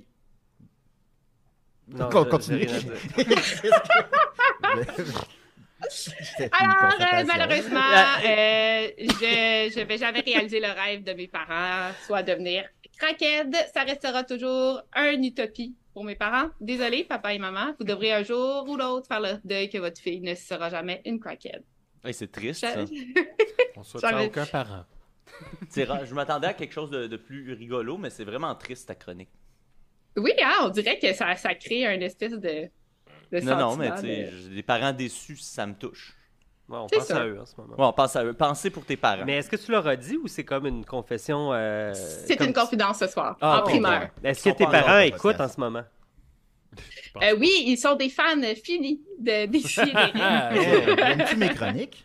Non, Continue. j'ai rien à dire. C'était une Alors, constatation. malheureusement, j'avais réalisé le rêve de mes parents, soit devenir crackhead. Ça restera toujours une utopie pour mes parents. Désolé, papa et maman, vous devrez un jour ou l'autre faire le deuil que votre fille ne sera jamais une crackhead. Hey, c'est triste, ça. On souhaite ça à J'avais- aucun parent. Je m'attendais à quelque chose de plus rigolo, mais c'est vraiment triste, ta chronique. Oui, hein, on dirait que ça crée une espèce de Non, mais sentiment tu sais, de- j'ai des parents déçus, ça me touche. Ouais, on C'est pense ça. à eux en ce moment. Ouais, on pense à eux. Pensez pour tes parents. Mais est-ce que tu leur as dit ou c'est comme une confession? C'est comme- une confidence ce soir, Ah, en ok. primaire. Est-ce Ils que sont tes pas parents encore écoutent podcast. en ce moment? Oui, ils sont des fans finis de Décidérés. Ah, Aimes-tu mes chroniques?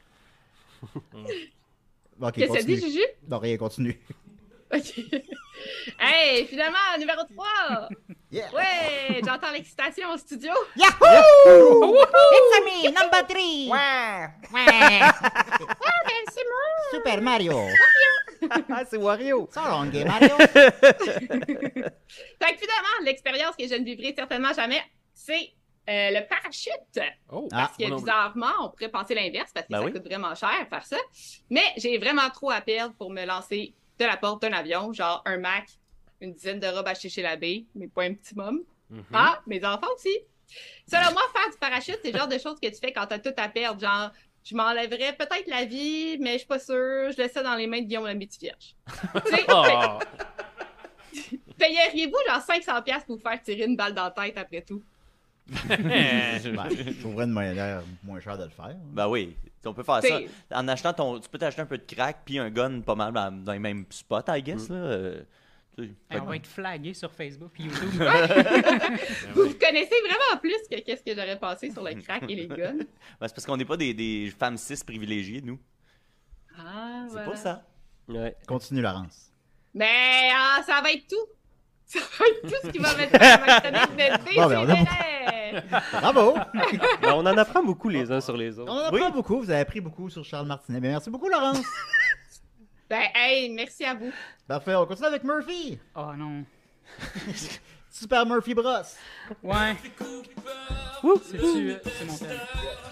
Ok, Qu'est-ce que ça dit, continue. Juju? Non, rien, continue. OK. Hey, finalement, numéro 3! Yeah. Ouais, j'entends l'excitation au studio. Yahoo! It's me, number 3! Ben, c'est moi! Super Mario! Ah, c'est Wario! So long, game, Mario! Fait que finalement, l'expérience que je ne vivrai certainement jamais, c'est le parachute. Oh, Parce que moi non plus. bizarrement, on pourrait penser l'inverse parce que Ben ça oui. coûte vraiment cher faire ça. Mais j'ai vraiment trop à perdre pour me lancer de la porte d'un avion, genre un Mac, une dizaine de robes achetées chez l'abbé, mais pas un petit môme. Ah, mes enfants aussi. Selon moi, faire du parachute, c'est le genre de choses que tu fais quand t'as tout à perdre. Genre, je m'enlèverais peut-être la vie, mais je suis pas sûre. Je laisse ça dans les mains de Guillaume Lamé-Vierge. Tu sais, Ah, payeriez-vous genre 500$ pour vous faire tirer une balle dans la tête après tout? Ben, je trouverais une manière moins chère de le faire. Ben oui, on peut faire ça. T'sais- En achetant tu peux t'acheter un peu de crack puis un gun pas mal dans les mêmes spots, I guess. Là. Tu sais. On va être flagué sur Facebook et YouTube. Vous connaissez vraiment plus que qu'est-ce que j'aurais passé sur le crack et les guns. Ben, c'est parce qu'on n'est pas des femmes cis privilégiées, nous. Ah, C'est voilà. pas ça. Ouais. Continue, Laurence. Mais ça va être tout. Ça va être tout ce qui va mettre dans ma chronique de Bon, ben, on a- Décidérés. Bravo! Ben, on en apprend beaucoup les uns sur les On autres. en apprend beaucoup. Vous avez appris beaucoup sur Charles Martinet. Mais merci beaucoup, Laurence. Ben, hey, merci à vous. Parfait, on continue avec Murphy. Oh non. Super Murphy Bros. Ouais. C'est mon thème.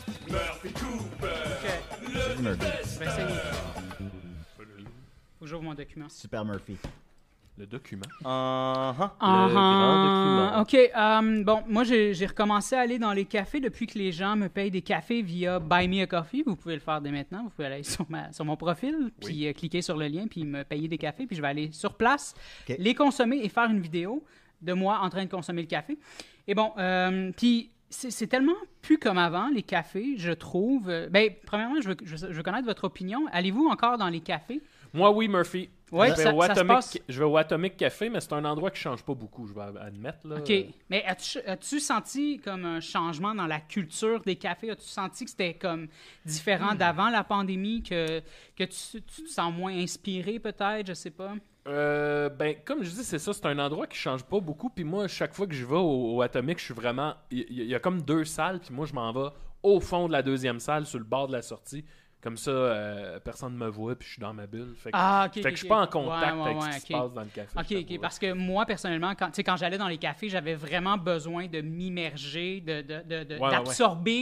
C'est Murphy. Je vais essayer. Faut que j'ouvre mon document. Super Murphy. Le document. Uh-huh. grand document. OK. Bon, moi, j'ai recommencé à aller dans les cafés depuis que les gens me payent des cafés via Buy Me a Coffee. Vous pouvez le faire dès maintenant. Vous pouvez aller sur mon profil, puis cliquer sur le lien, puis me payer des cafés. Puis je vais aller sur place, OK. les consommer et faire une vidéo de moi en train de consommer le café. Et bon, puis c'est tellement plus comme avant, les cafés, je trouve. Ben, premièrement, je veux connaître votre opinion. Allez-vous encore dans les cafés? Moi, oui, Murphy. Ouais, je vais ça au se Atomic, passe. je vais au Atomic Café, mais c'est un endroit qui change pas beaucoup, je vais admettre. Là. OK. Mais as-tu senti comme un changement dans la culture des cafés? As-tu senti que c'était comme différent d'avant la pandémie, que tu te sens moins inspiré peut-être? Je sais pas. Ben, comme je dis, c'est ça, c'est un endroit qui change pas beaucoup. Puis moi, chaque fois que je vais au Atomic, je suis vraiment. Il y a comme 2 salles, puis moi, je m'en vais au fond de la 2e salle, sur le bord de la sortie. Comme ça, personne ne me voit, puis je suis dans ma bulle. Fait que, OK. fait que je suis pas en contact Ouais, avec ouais, ce qui se OK. passe dans le café. je OK, t'avoue. parce que moi, personnellement, quand j'allais dans les cafés, j'avais vraiment besoin de m'immerger, d'absorber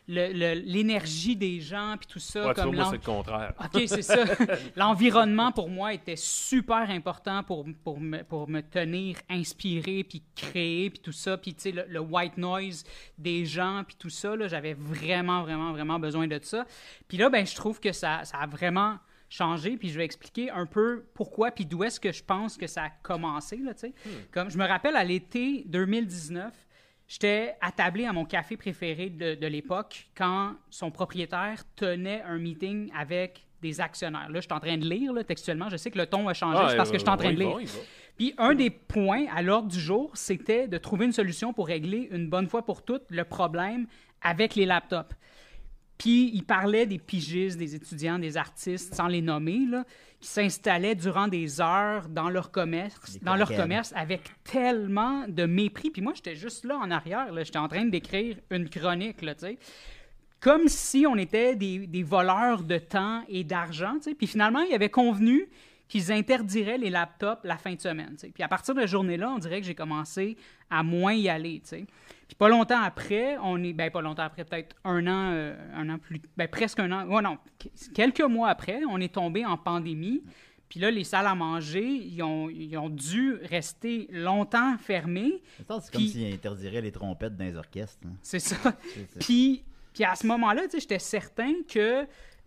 l'énergie des gens, puis tout ça. Ouais, tu vois, comme moi, c'est le contraire. OK, c'est ça. L'environnement, pour moi, était super important pour me tenir inspiré, puis créer, puis tout ça. Puis, tu sais, le white noise des gens, puis tout ça, là, j'avais vraiment, vraiment, vraiment besoin de ça. Puis là, ben, je trouve que ça a vraiment changé, puis je vais expliquer un peu pourquoi, puis d'où est-ce que je pense que ça a commencé, là, tu sais. Comme je me rappelle, à l'été 2019, j'étais attablé à mon café préféré de l'époque quand son propriétaire tenait un meeting avec des actionnaires. Là, je suis en train de lire, là, textuellement. Je sais que le ton a changé, c'est parce que je suis en train de lire. Puis un des points à l'ordre du jour, c'était de trouver une solution pour régler une bonne fois pour toutes le problème avec les laptops. Puis il parlait des pigistes, des étudiants, des artistes, sans les nommer, là, qui s'installaient durant des heures dans leur commerce avec tellement de mépris. Puis moi, j'étais juste là en arrière, là, j'étais en train d'écrire une chronique, là, tu sais. Comme si on était des voleurs de temps et d'argent, tu sais. Puis finalement, ils avaient convenu qu'ils interdiraient les laptops la fin de semaine, tu sais. Puis à partir de cette journée-là, on dirait que j'ai commencé à moins y aller, tu sais. Puis pas longtemps après, pas longtemps après, peut-être un an plus, presque un an, quelques mois après, on est tombé en pandémie. Puis là, les salles à manger, ils ont dû rester longtemps fermées. C'est comme s'ils interdiraient les trompettes dans les orchestres. Hein. C'est ça. Puis à ce moment-là, tu sais, j'étais certain que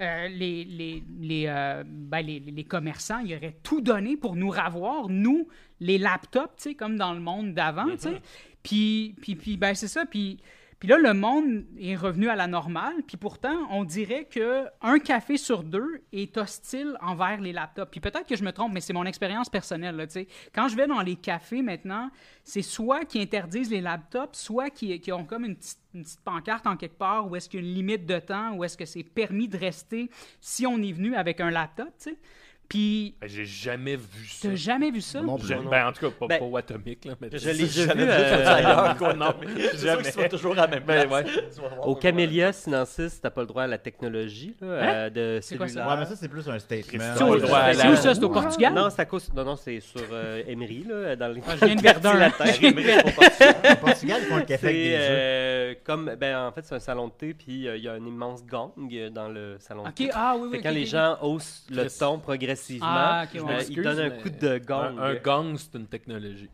les commerçants, ils auraient tout donné pour nous ravoir, nous, les laptops, tu sais, comme dans le monde d'avant, tu sais. Puis c'est ça. Puis là, le monde est revenu à la normale. Puis pourtant, on dirait qu'un café sur deux est hostile envers les laptops. Puis peut-être que je me trompe, mais c'est mon expérience personnelle, là, tu sais. Quand je vais dans les cafés maintenant, c'est soit qu'ils interdisent les laptops, soit qu'ils ont comme une petite pancarte en quelque part où est-ce qu'il y a une limite de temps, où est-ce que c'est permis de rester si on est venu avec un laptop, tu sais. Puis... j'ai jamais vu ça. T'as jamais vu ça? Non, en tout cas, pas au Atomic. Là, mais je l'ai jamais vu ailleurs. Non, mais c'est sûr que tu vas toujours à la même place. Au Camellia Sinensis, t'as pas le droit à la technologie là, de cellulaire. Ouais, mais ça, c'est plus un statement. C'est où ça? C'est au Portugal? Non, c'est à cause... Non, c'est sur Emery, là, dans les... je viens de Verdun. Au Portugal, ils font le café avec des jeux. En fait, c'est un salon de thé, puis il y a un immense gang dans le salon de thé. Oui, quand les gens haussent le ton progressivement, ils donnent un coup de gong. Un gong, c'est une technologie.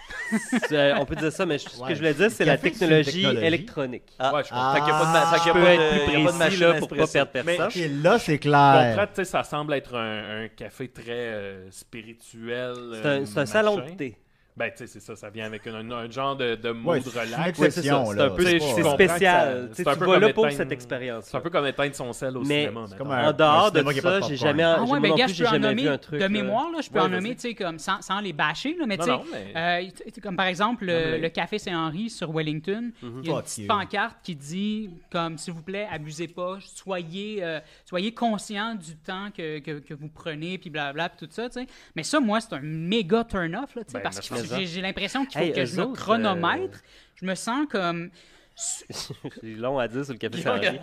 On peut dire ça, mais ce que je voulais dire, c'est la technologie électronique. Ouais, je comprends. Je peux être plus précis là, pour ne pas perdre personne. Mais là, c'est clair. Bon, tu sais, ça semble être un café très spirituel. C'est un salon de thé. Ben, tu sais, c'est ça, ça vient avec un genre de mode relax. C'est un peu spécial. Tu vas là pour cette expérience. C'est un peu comme éteindre son sel au cinéma. En dehors de ça, j'ai jamais vu un truc. De mémoire, là, je peux en nommer, tu sais, comme sans les bâcher, là, mais tu sais, comme par exemple le Café Saint-Henri sur Wellington, il y a une petite pancarte qui dit, comme, s'il vous plaît, abusez pas, soyez conscient du temps que vous prenez, puis blablabla, puis tout ça, tu sais. Mais ça, moi, c'est un méga turn-off, là, tu sais, parce que j'ai l'impression qu'il faut que je me chronomètre. Je me sens comme... C'est long à dire sur le Café Saint-Henri.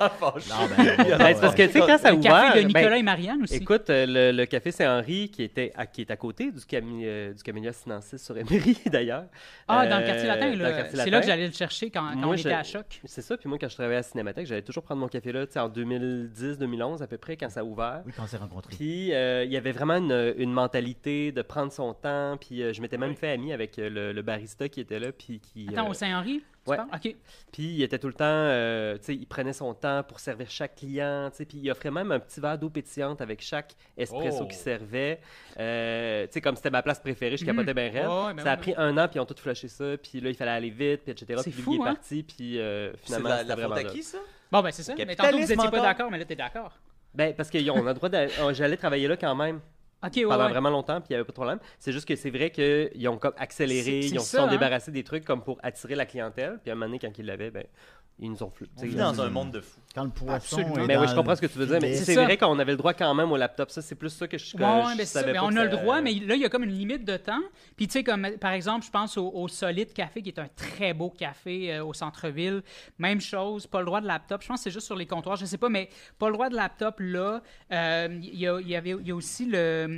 C'est parce que, tu sais, quand ça a ouvert... Le café de Nicolas et Marianne aussi. Écoute, le Café Saint-Henri, qui est à côté du Camellia Sinensis sur Emery, d'ailleurs. Dans le quartier latin, c'est là que j'allais le chercher quand on était à Choc. C'est ça, puis moi, quand je travaillais à Cinémathèque, j'allais toujours prendre mon café là, tu sais, en 2010-2011 à peu près, quand ça a ouvert. Oui, quand on s'est rencontrés. Puis, il y avait vraiment une mentalité de prendre son temps, puis je m'étais même fait ami avec le barista qui était là, puis qui... Attends, au Saint-Henri? Ouais. OK. Puis il était tout le temps, tu sais, il prenait son temps pour servir chaque client, tu sais, puis il offrait même un petit verre d'eau pétillante avec chaque espresso qu'il servait. Tu sais, comme c'était ma place préférée, je capotais bien raide. Ça a pris un an, puis ils ont tout flashé ça, puis là, il fallait aller vite, puis etc. C'est puis fou, lui, il est parti, puis finalement, c'est la faute à qui, ça? Bon, ben c'est ça. Mais tantôt, vous n'étiez pas d'accord, mais là, t'es d'accord. Ben, parce qu'on a le droit j'allais travailler là quand même. Pendant vraiment longtemps, puis il n'y avait pas de problème. C'est juste que c'est vrai qu'ils ont comme accéléré, ils se sont débarrassés des trucs comme pour attirer la clientèle, puis à un moment donné, quand ils l'avaient, ben, ils nous ont floué. On vit dans un monde de fous. Quand le poisson mais oui, je comprends ce que tu veux dire, mais c'est vrai qu'on avait le droit quand même au laptop. Ça, c'est plus ça que je savais pas. On a le droit, mais là, il y a comme une limite de temps. Puis, tu sais, comme par exemple, je pense au Solide Café, qui est un très beau café au centre-ville. Même chose, pas le droit de laptop. Je pense que c'est juste sur les comptoirs, je sais pas, mais pas le droit de laptop là. Il y a aussi le...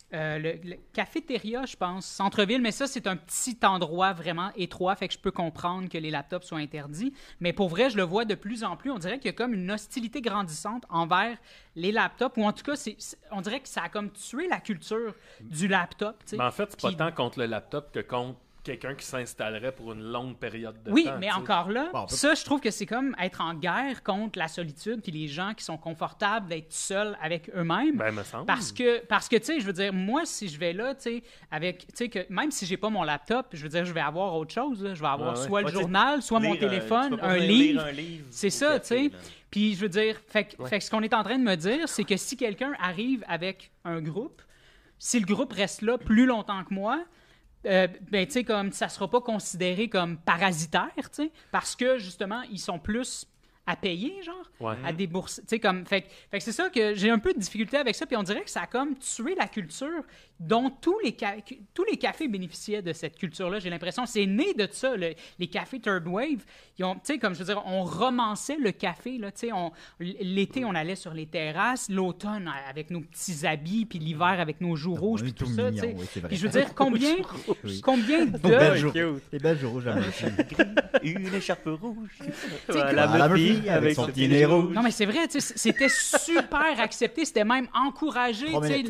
le cafétéria, je pense, centre-ville, mais ça, c'est un petit endroit vraiment étroit, fait que je peux comprendre que les laptops soient interdits. Mais pour vrai, je le vois de plus en plus. On dirait qu'il y a comme une hostilité grandissante envers les laptops, ou en tout cas, on dirait que ça a comme tué la culture du laptop. Tu sais, Mais en fait, c'est pas tant contre le laptop que contre quelqu'un qui s'installerait pour une longue période de temps. Oui, mais tu sais. encore là, Bon, ça, je trouve que c'est comme être en guerre contre la solitude, puis les gens qui sont confortables d'être seuls avec eux-mêmes. Ben, me semble. Parce que tu sais, je veux dire, moi, si je vais là, tu sais, avec, tu sais, que même si j'ai pas mon laptop, je veux dire, je vais avoir autre chose. Là. Je vais avoir Ouais, soit le Ouais, tu sais, journal, soit mon Lire, téléphone, tu peux pas un venir livre. lire un livre C'est au ça, café, tu sais. là. Puis je veux dire, fait que ce qu'on est en train de me dire, c'est que si quelqu'un arrive avec un groupe, si le groupe reste là plus longtemps que moi, ben, tu sais, comme ça sera pas considéré comme parasitaire, tu sais, parce que justement, ils sont plus à payer, genre, Ouais. à débourser. Tu sais, comme. Fait que c'est ça que j'ai un peu de difficulté avec ça, puis on dirait que ça a comme tué la culture dont tous les cafés bénéficiaient de cette culture-là. J'ai l'impression c'est né de ça, les cafés Third Wave. Ils ont, tu sais, comme je veux dire, on romançait le café, là, tu sais, l'été, on allait sur les terrasses, l'automne avec nos petits habits, puis l'hiver avec nos joues rouges, puis tout ça, tu sais. Oui, c'est vrai. Puis je veux dire, combien Belles de... jours. Les belles jours, j'aime aussi. Une écharpe rouge. La Murphy avec son petit nez rouge. Non, mais c'est vrai, tu sais, c'était super accepté, c'était même encouragé. Tu sais,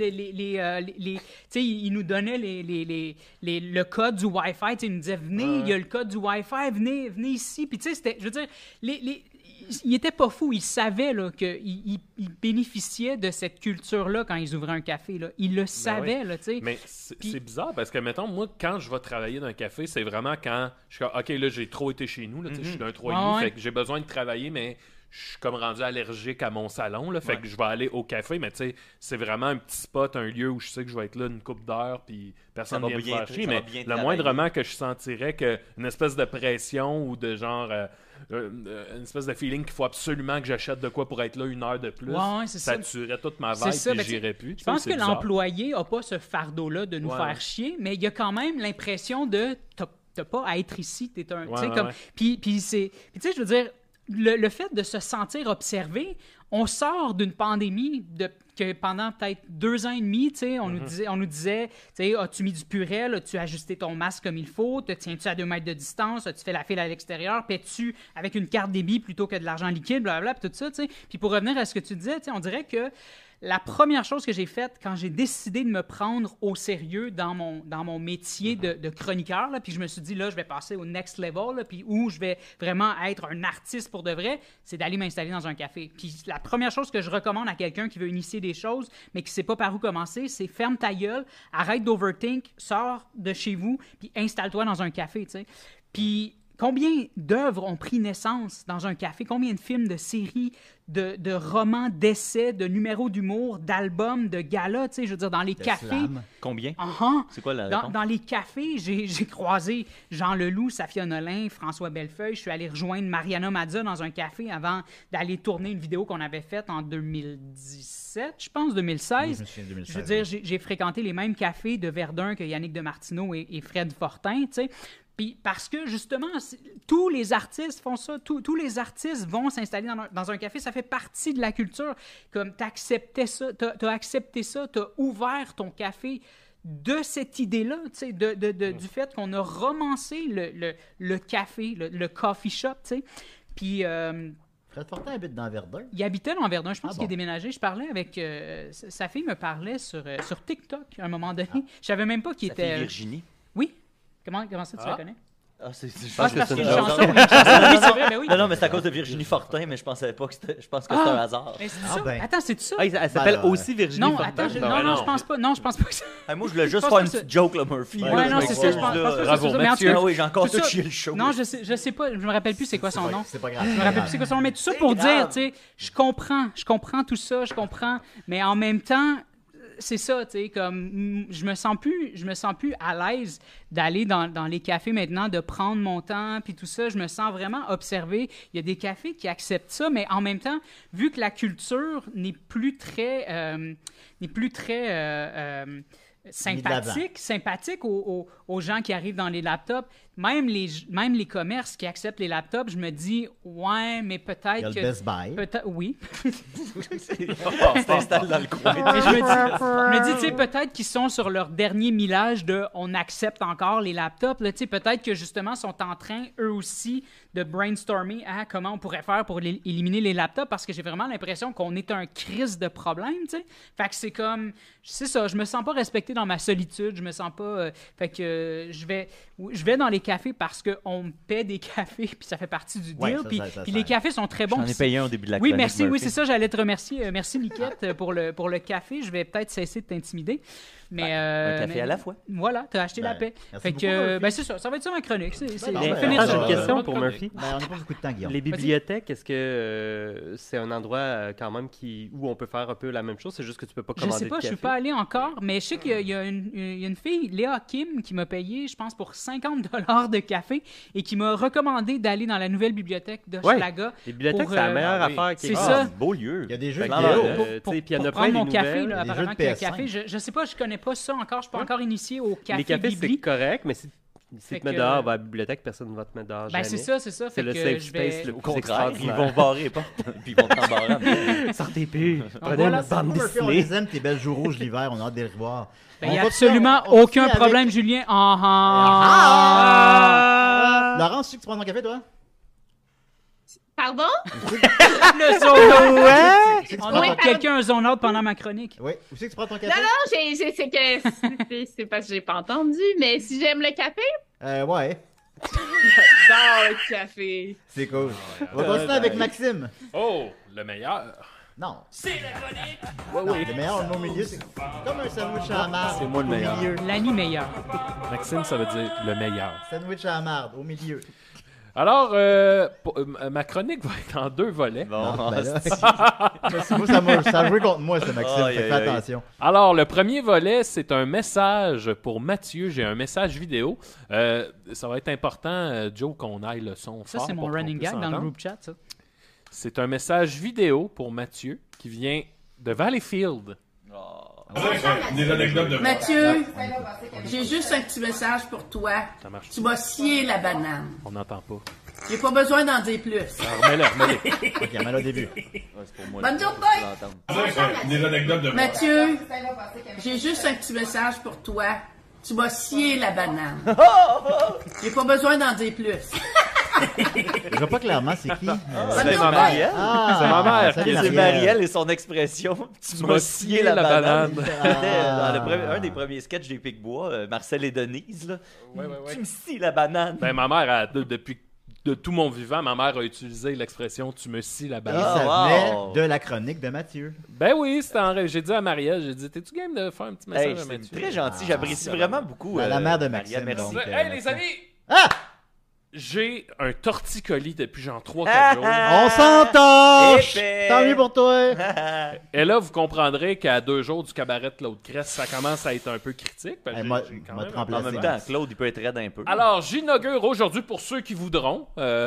tu sais, ils nous donnaient le code du Wi-Fi. Tu sais, ils nous disaient, venez, il y a le code du Wi-Fi, venez ici. Puis tu sais, c'était, je veux dire, ils étaient pas fous. Ils savaient là, qu'ils bénéficiaient de cette culture-là quand ils ouvraient un café. Là. Ils le savaient, là, tu sais. Mais c'est bizarre parce que, mettons, moi, quand je vais travailler dans un café, c'est vraiment quand je suis comme, OK, là, j'ai trop été chez nous. Là, tu sais, je suis d'un 3,5, fait que j'ai besoin de travailler, mais je suis comme rendu allergique à mon salon. Là, fait que je vais aller au café, mais tu sais, c'est vraiment un petit spot, un lieu où je sais que je vais être là une couple d'heures, puis personne ne vient me faire chier. Mais le moindrement que je sentirais qu'une espèce de pression ou de genre... une espèce de feeling qu'il faut absolument que j'achète de quoi pour être là une heure de plus, ça tuerait toute ma vibe et j'irais plus. Je pense que l'employé n'a pas ce fardeau-là de nous faire chier, mais il y a quand même l'impression de t'as pas à être ici, t'es un... Puis tu sais, je veux dire, le fait de se sentir observé, on sort d'une pandémie que pendant peut-être 2 ans et demi, on nous disait, as-tu mis du Purell, as-tu ajusté ton masque comme il faut, te tiens-tu à 2 mètres de distance, as-tu fait la file à l'extérieur, paies-tu avec une carte débit plutôt que de l'argent liquide, blablabla, puis tout ça, tu sais. Puis pour revenir à ce que tu disais, on dirait que la première chose que j'ai faite quand j'ai décidé de me prendre au sérieux dans mon métier de chroniqueur, là, puis je me suis dit, là, je vais passer au next level, là, puis où je vais vraiment être un artiste pour de vrai, c'est d'aller m'installer dans un café. Puis la première chose que je recommande à quelqu'un qui veut initier des choses, mais qui ne sait pas par où commencer, c'est ferme ta gueule, arrête d'overthink, sors de chez vous, puis installe-toi dans un café, tu sais. Puis combien d'œuvres ont pris naissance dans un café? Combien de films, de séries, de romans, d'essais, de numéros d'humour, d'albums, de galas, tu sais, je veux dire, dans les cafés. Slam. Combien? C'est quoi la Dans les cafés, j'ai croisé Jean Leloup, Safia Nolin, François Bellefeuille. Je suis allé rejoindre Mariana Mazza dans un café avant d'aller tourner une vidéo qu'on avait faite en 2017, je pense, 2016. Oui, je me souviens de 2016, je veux dire, j'ai fréquenté les mêmes cafés de Verdun que Yannick de Martineau et Fred Fortin, tu sais. Puis parce que, justement, tous les artistes font ça. Tous les artistes vont s'installer dans un café. Ça fait partie de la culture. Comme tu acceptais ça, t'as accepté ça, t'as ouvert ton café de cette idée-là, tu sais, du fait qu'on a romancé le café, le coffee shop, tu sais. Puis... Fred Fortin habite dans Verdun. Il habitait dans Verdun, je pense qu'il bon. est déménagé. Je parlais avec... sa fille me parlait sur TikTok à un moment donné. Je savais même pas qu'il était... Virginie. Oui. Comment ça, tu la connais? Ah, c'est C'est parce qu'il y a une chanson. Oui, c'est vrai, mais oui. Non, mais c'est à cause de Virginie Fortin, mais je pensais pas que c'était... Je pense que c'est un hasard. Mais c'est ça. ben. Attends, c'est ça? Ah, elle s'appelle aussi Virginie Non, Fortin. attends, non, je pense pas. Non, je pense pas que ça... Moi, je voulais juste pense faire que une c'est- petite joke, là, Murphy. Ouais, là, non, je c'est ça, je m'excuse, pense là. pas que Bravo, c'est ça. Mais en tout Ah cas, oui, j'ai encore tout tout ça- chié le show. Non, je sais pas, je me rappelle plus c'est quoi son nom. C'est pas grave. Je me rappelle plus c'est quoi son nom, mais tout ça pour dire, tu sais, je comprends tout ça, mais en même temps, c'est ça, tu sais, comme je me sens plus à l'aise d'aller dans les cafés maintenant, de prendre mon temps, puis tout ça, je me sens vraiment observé. Il y a des cafés qui acceptent ça, mais en même temps, vu que la culture n'est plus très sympathique aux gens qui arrivent dans les laptops, même les commerces qui acceptent les laptops, je me dis, ouais, mais Il y peut-être a le que... Best Buy. Oui. On s'installe dans le coin. Mais je me dis, tu sais, peut-être qu'ils sont sur leur dernier millage de on accepte encore les laptops. Là, tu sais, peut-être que justement, sont en train, eux aussi, de brainstormer à comment on pourrait faire pour éliminer les laptops parce que j'ai vraiment l'impression qu'on est un crise de problème, tu sais. Fait que c'est comme, c'est ça, je me sens pas respecté dans ma solitude, je me sens pas... fait que je vais dans les cafés parce qu'on me paie des cafés puis ça fait partie du Ouais, deal. ça, Puis ça, puis les cafés sont très bons. J'en ai payé un au début de la Oui, chronique, merci. Oui, Murphy. c'est ça, j'allais te remercier. Merci, Niquette, pour le café. Je vais peut-être cesser de t'intimider. Mais, un café mais- à la fois. Voilà, t'as acheté la paix. merci Fait beaucoup, que, Murphy. c'est ça. Ça va être ça ma chronique. C'est non, Mais, ben, finir j'ai ça. une question pour bonne Murphy. Ben, on n'a pas beaucoup de temps, Guillaume. Les Vas-y. bibliothèques, est-ce que c'est un endroit quand même où on peut faire un peu la même chose? C'est juste que tu peux pas Je commander sais pas, de je suis café? pas allé encore, mais je sais qu'il y a une fille, Léa Kim, qui m'a payé, je pense, pour 50 $ de café et qui m'a recommandé d'aller dans la nouvelle bibliothèque d'Hochelaga. Les bibliothèques, Pour, c'est la meilleure oui. affaire qui C'est existe. ça. Beau lieu. Il y a des jeux Fait de que, vidéo. tu sais, puis il y en a Pour prendre plein mon des café, nouvelles. là, Des apparemment jeux de qu'il y a un PS5. café. Je sais pas, je connais pas ça encore. Je suis pas encore initié au café Les cafés, c'est Bibli. correct, mais si Fait tu te mets que- dehors, à la bibliothèque, personne ne va te mettre dehors. Ben, jamais. c'est ça. Fait C'est le que safe je vais... space le Au plus contraire, ils extraordinaire. vont barrer les portes, puis ils vont t'embarrer. Sortez plus. Prenez voilà, une C'est bande beaucoup, Murphy, on dessinée. les aime, tes belles joues rouges l'hiver, on a hâte de les revoir. Ben, On il n'y a continue, absolument on aucun continue problème, avec- Julien. Laurence, tu sais que tu prends ton café, toi? Pardon? Le zone out! Tu sais que tu On prends a ton- quelqu'un un zone out pendant ma chronique. Oui, où c'est que tu prends ton Non, café? non, c'est parce que j'ai pas entendu, mais si j'aime le café, Ouais, j'adore le café. c'est cool. On va continuer avec Maxime. Oh, le meilleur. Non. C'est la chronique! Oui. Le meilleur au milieu, c'est comme un sandwich à la marde. C'est moi le meilleur. Au milieu. L'année meilleure. Maxime, ça veut dire le meilleur. Sandwich à la marde, au milieu. Alors, ma chronique va être en 2 volets. Bon, Non, ben là, moi, ça a joué contre moi, ce Maxime. Aïe, Fait que aïe, fais aïe. attention. Alors, le premier volet, c'est un message pour Mathieu. J'ai un message vidéo. Ça va être important, Joe, qu'on aille le son Ça, fort c'est mon pour qu'on running puisse gag dans le entendre. group chat, ça. C'est un message vidéo pour Mathieu qui vient de Valleyfield. Mathieu, j'ai juste un petit message pour toi. Ça marche. Tu vas scier la banane. On n'entend pas. J'ai pas besoin d'en dire plus. Alors, remets-le. Ok, mais là, au début. Ouais, c'est pour moi. Bonne là, journée! je peux l'entendre. Mathieu, j'ai juste un petit message pour toi. Tu vas scier la banane. J'ai pas besoin d'en dire plus. Je vois pas clairement c'est qui. Bonne C'est ma journée! Marielle. Ah, C'est ma mère salut, qui C'est Marielle et son expression. Tu m'as scié la banane. Ah. Dans un des premiers sketchs des Pic-Bois, Marcel et Denise, là. Ouais. Tu me scies la banane. Ben, ma mère, depuis de tout mon vivant, ma mère a utilisé l'expression « tu me scies la Et banane ça Ah, venait wow. de la chronique de Mathieu. Ben oui, j'ai dit à Marielle, j'ai dit « T'es-tu game de faire un petit message Hey, à c'est Mathieu? très gentil. J'apprécie vraiment beaucoup. La mère de Marielle, Maxime, merci. donc. Hey les amis! Ah! J'ai un torticolis depuis genre 3-4 jours. On s'entorche! Épais. Tant mieux pour toi! Et là, vous comprendrez qu'à 2 jours du cabaret de Claude Crest, ça commence à être un peu critique. parce que Hey, moi, j'ai quand moi, même te un remplacer. En même temps, Claude, il peut être raide un peu. Alors, j'inaugure aujourd'hui, pour ceux qui voudront,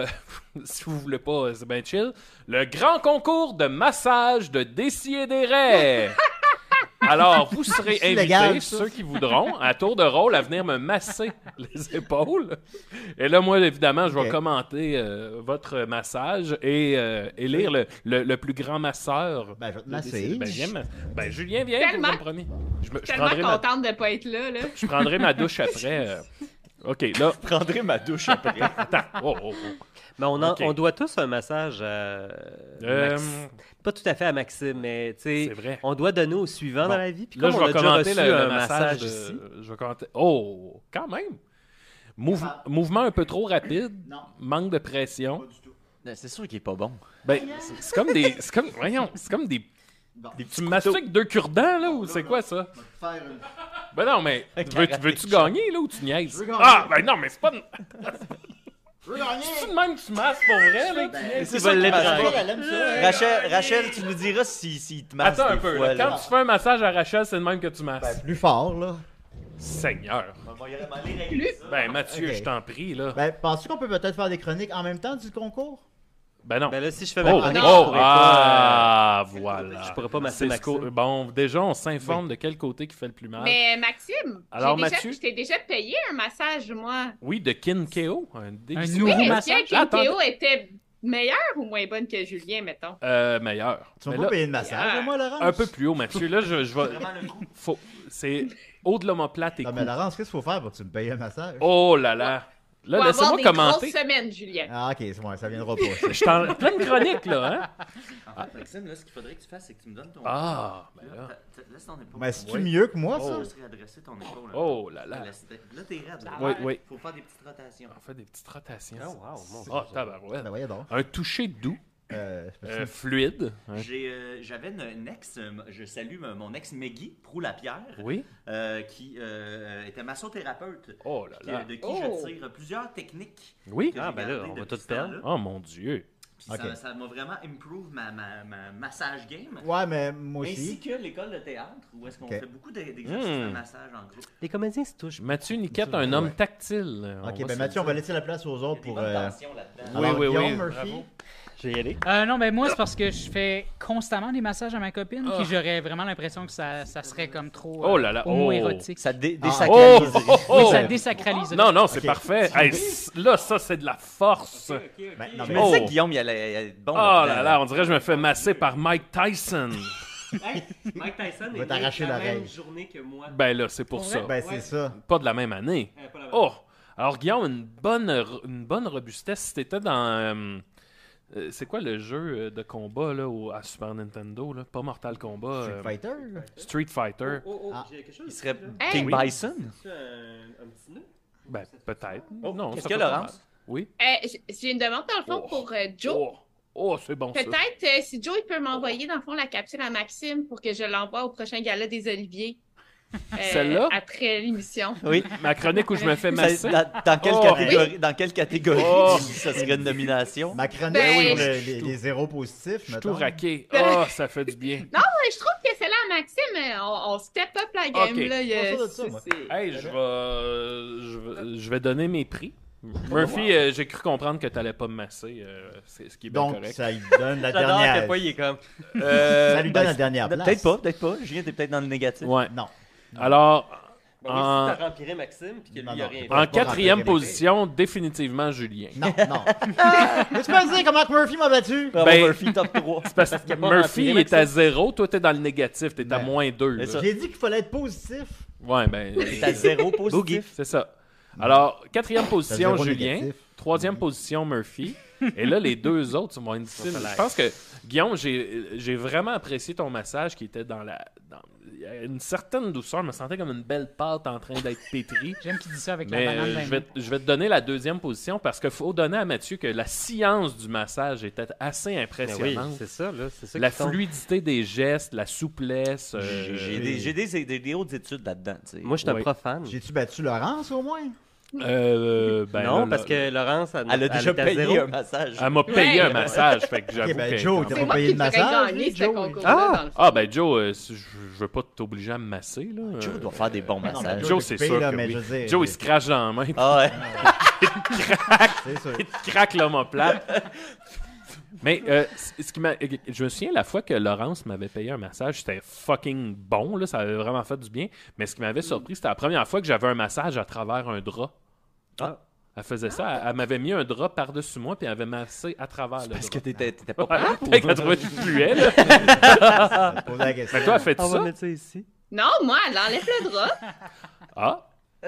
si vous voulez pas, c'est bien chill, le grand concours de massage de Décideret. Alors, vous serez C'est invités, légal, ça. ceux qui voudront, à tour de rôle, à venir me masser les épaules. Et là, moi, évidemment, je vais Ok. commenter votre massage et élire le plus grand masseur. Ben, je vais te de masser. Décideret. Ben, viens ben, Julien, viens, Tellement- je me promis. Je Tellement prendrai ma, contente de pas être là. je prendrai ma douche après. OK, là, Je prendrai ma douche après. attends. Oh. Mais Ok. on doit tous un massage à Maxime. Pas tout à fait à Maxime, mais tu sais, C'est vrai. on doit donner au suivant Bon. dans la vie. Puis Là, comme je on vais a déjà commenter reçu le un massage massage ici. Je vais commenter. Oh, quand même. Mouvement un peu trop rapide. Non. Manque de pression. C'est sûr qu'il est pas bon. Ben, c'est comme des. C'est comme. Voyons, c'est comme des. Tu me mastuques avec 2 cure-dents, là, ou c'est quoi ça? Ben non, mais. Veux-tu gagner, là, ou tu niaises? veux gagner. Ah, ben non, mais c'est pas. Je veux gagner! C'est de même que tu masses pour vrai, là? tu niaises? C'est ça, ça, Elle aime ça. Rachel, tu nous diras si te masse Attends un des peu, fois, là. Quand tu fais un massage à Rachel, c'est de même que tu masses. Plus fort, là. Seigneur. Ben, Mathieu, Ok. je t'en prie, là. Ben, penses-tu qu'on peut peut-être faire des chroniques en même temps du concours? Ben non. Ben là, si je fais ma Oh, chronique, oh, je pourrais pas... voilà. Je pourrais pas masser C'est ce qu'au- Maxime. Bon, déjà, on s'informe de quel côté qui fait le plus mal. Mais Maxime, Alors, j'ai déjà- Mathieu? je t'ai déjà payé un massage, moi. Oui, de Kinkeo. Un délicieux. nouveau Oui, massage? est-ce que Attends. Théo était meilleure ou moins bonne que Julien, mettons? Meilleur. Tu Mais vas là, pas payer de massage, Ah. moi, Laurence? un peu plus haut, Mathieu. Là, je vais... Faut... C'est haut de l'omoplate et Non, cou. mais Laurence, qu'est-ce qu'il faut faire pour que tu me payes un massage? Oh là là. Là, Pour laissez-moi avoir des commenter. grosses semaines, Julien. Ah, ok, c'est bon, ça viendra pas. ça. Je suis en pleine chronique, là, hein? Maxime, là, ce qu'il faudrait que tu fasses, c'est que tu me donnes ton. Ah, ben là. Laisse ton épaule. Mais c'est-tu mieux que moi, ça? Je serais adressé ton épaule. Oh là là. Là, t'es raide. là. Oui, oui. Faut faire des petites rotations. On fait des petites rotations. Oh, wow, mon Dieu. Oh, tabarouette. Ben voyons donc. Un toucher doux, fluide. Hein. J'avais une ex, je salue mon ex Meggy Prou-Lapierre, Oui. qui était massothérapeute, Oh là là. de qui Oh. je tire plusieurs techniques. Oui. que Ah, j'ai ben là, gardées on va depuis tout ce temps-là. perdre. Oh mon Dieu. Puis Ok. ça m'a vraiment improve ma massage game. Ouais, mais moi Ainsi aussi. que l'école de théâtre, où est-ce qu'on Ok. fait beaucoup d'exercices de massage en groupe. Les comédiens se touchent. Mathieu Niquette, un homme Ouais. tactile. Ok, ben Mathieu, on va laisser la place aux Il y a autres des pour. bonnes tensions là-dedans. Oui, Alors, oui, Guillaume oui. Murphy. Bravo. Je vais y aller. Non, ben moi, c'est parce que je fais constamment des massages à ma copine, Ah. puis j'aurais vraiment l'impression que ça serait comme trop Oh là là, oh. homo-érotique. Ça Oh, désacralise. Oui, ça désacralise. Non, non, c'est Ok. parfait. Hey, là, ça, c'est de la force. Ben, non, Je mais- me disais Oh. que Guillaume, il allait être bon. Oh là-dedans. là là, on dirait que je me fais masser par Mike Tyson. Mike Tyson Va t'arracher l'oreille. journée que moi. Ben là, c'est pour ça. Ben, c'est ça. Pas de la même année. Oh! Alors, Guillaume, une bonne robustesse. Si t'étais dans... c'est quoi le jeu de combat là, à Super Nintendo? Là? Pas Mortal Kombat. Street Fighter? Street Fighter. Ah. J'ai quelque chose. Il serait Hey, King oui. Bison. C'est un petit nœud. Ben, peut-être. Oh, non, qu'est-ce ça que fait pas Laurence? mal. Oui. J'ai une demande, dans le fond, pour Joe. Oh, oh c'est bon ça. Peut-être si Joe il peut m'envoyer, dans le fond, la capsule à Maxime pour que je l'envoie au prochain gala des Oliviers. Celle-là? Après l'émission. Oui. Ma chronique où je me fais masser. Dans quelle Oh. catégorie, dans quelle catégorie Oh. ça serait une nomination? Ma chronique Ben, pour je les zéros positifs, Je suis mettons. tout raqué. Oh, ça fait du bien. Non, je trouve que celle-là à Maxime, on step up la game. Ok. Là, Pas sûr de ça, moi. Hey, je vais donner mes prix. Murphy, j'ai cru comprendre que t'allais pas me masser. C'est ce qui est bien Donc, correct. ça lui donne la J'adore à quel dernière. point il est comme. Ça lui donne Ben, la dernière place. Peut-être pas. Julien, t'es peut-être dans le négatif. Ouais. Non. Alors, Bon, oui, en, si t'as rempliré Maxime, puis que lui, Non, il a non, rien c'est fait. en pas quatrième remplir mes position, définitivement Julien. Non, non. Mais tu peux me dire comment que Murphy m'a battu? Bravo, Ben- Murphy, top 3. C'est parce que qu'il a pas Murphy rempli est à 0, toi t'es dans le négatif, t'es à Ben, moins 2. là. c'est ça. J'ai dit qu'il fallait être positif. Ouais, ben, T'as 0 positif. c'est ça. Alors, quatrième position, zéro Julien. négatif. Troisième position, Murphy. Et là, les deux autres vont être difficiles. Je pense que, Guillaume, j'ai vraiment apprécié ton massage qui était dans il y a une certaine douceur. Je me sentais comme une belle pâte en train d'être pétrie. J'aime qu'il dise ça avec la Mais banane. dans je vais te donner la deuxième position parce qu'il faut donner à Mathieu que la science du massage était assez Ben oui, impressionnante. c'est ça, là. C'est ça La qui tombe. fluidité des gestes, la souplesse. J'ai des hautes études là-dedans. tu sais. Moi, je suis un Oui. profane. J'ai-tu battu Laurence au moins? ben non, là, parce que Laurence, Elle a déjà était à payé zéro. un massage. elle m'a payé Ouais. un massage, fait que j'avoue Ok, ben que... Joe, C'est t'as pas moi payé qui de devrais massage? gagner lui, ce Joe? concours-là, dans le fond. Ah ben Joe, je veux pas t'obliger à me masser là. Joe doit faire des bons Non, mais massages. Joe, c'est occupé, sûr là, que mais oui. je veux dire, Joe, il se crache dans la main, Ah ouais. C'est sûr. il te craque l'omoplate. Mais ce qui m'a, je me souviens la fois que Laurence m'avait payé un massage, c'était fucking bon, là, ça avait vraiment fait du bien. Mais ce qui m'avait surpris, c'était la première fois que j'avais un massage à travers un drap. Ah. Elle faisait ça, elle m'avait mis un drap par-dessus moi, puis elle avait massé à travers le Parce que drap. t'étais pas Ouais, prêt. peut-être qu'elle trouvait que je fluais, là. Pose la question. Mais toi, elle fait On va ça? mettre ça ici. Non, moi, elle enlève le drap. Ah?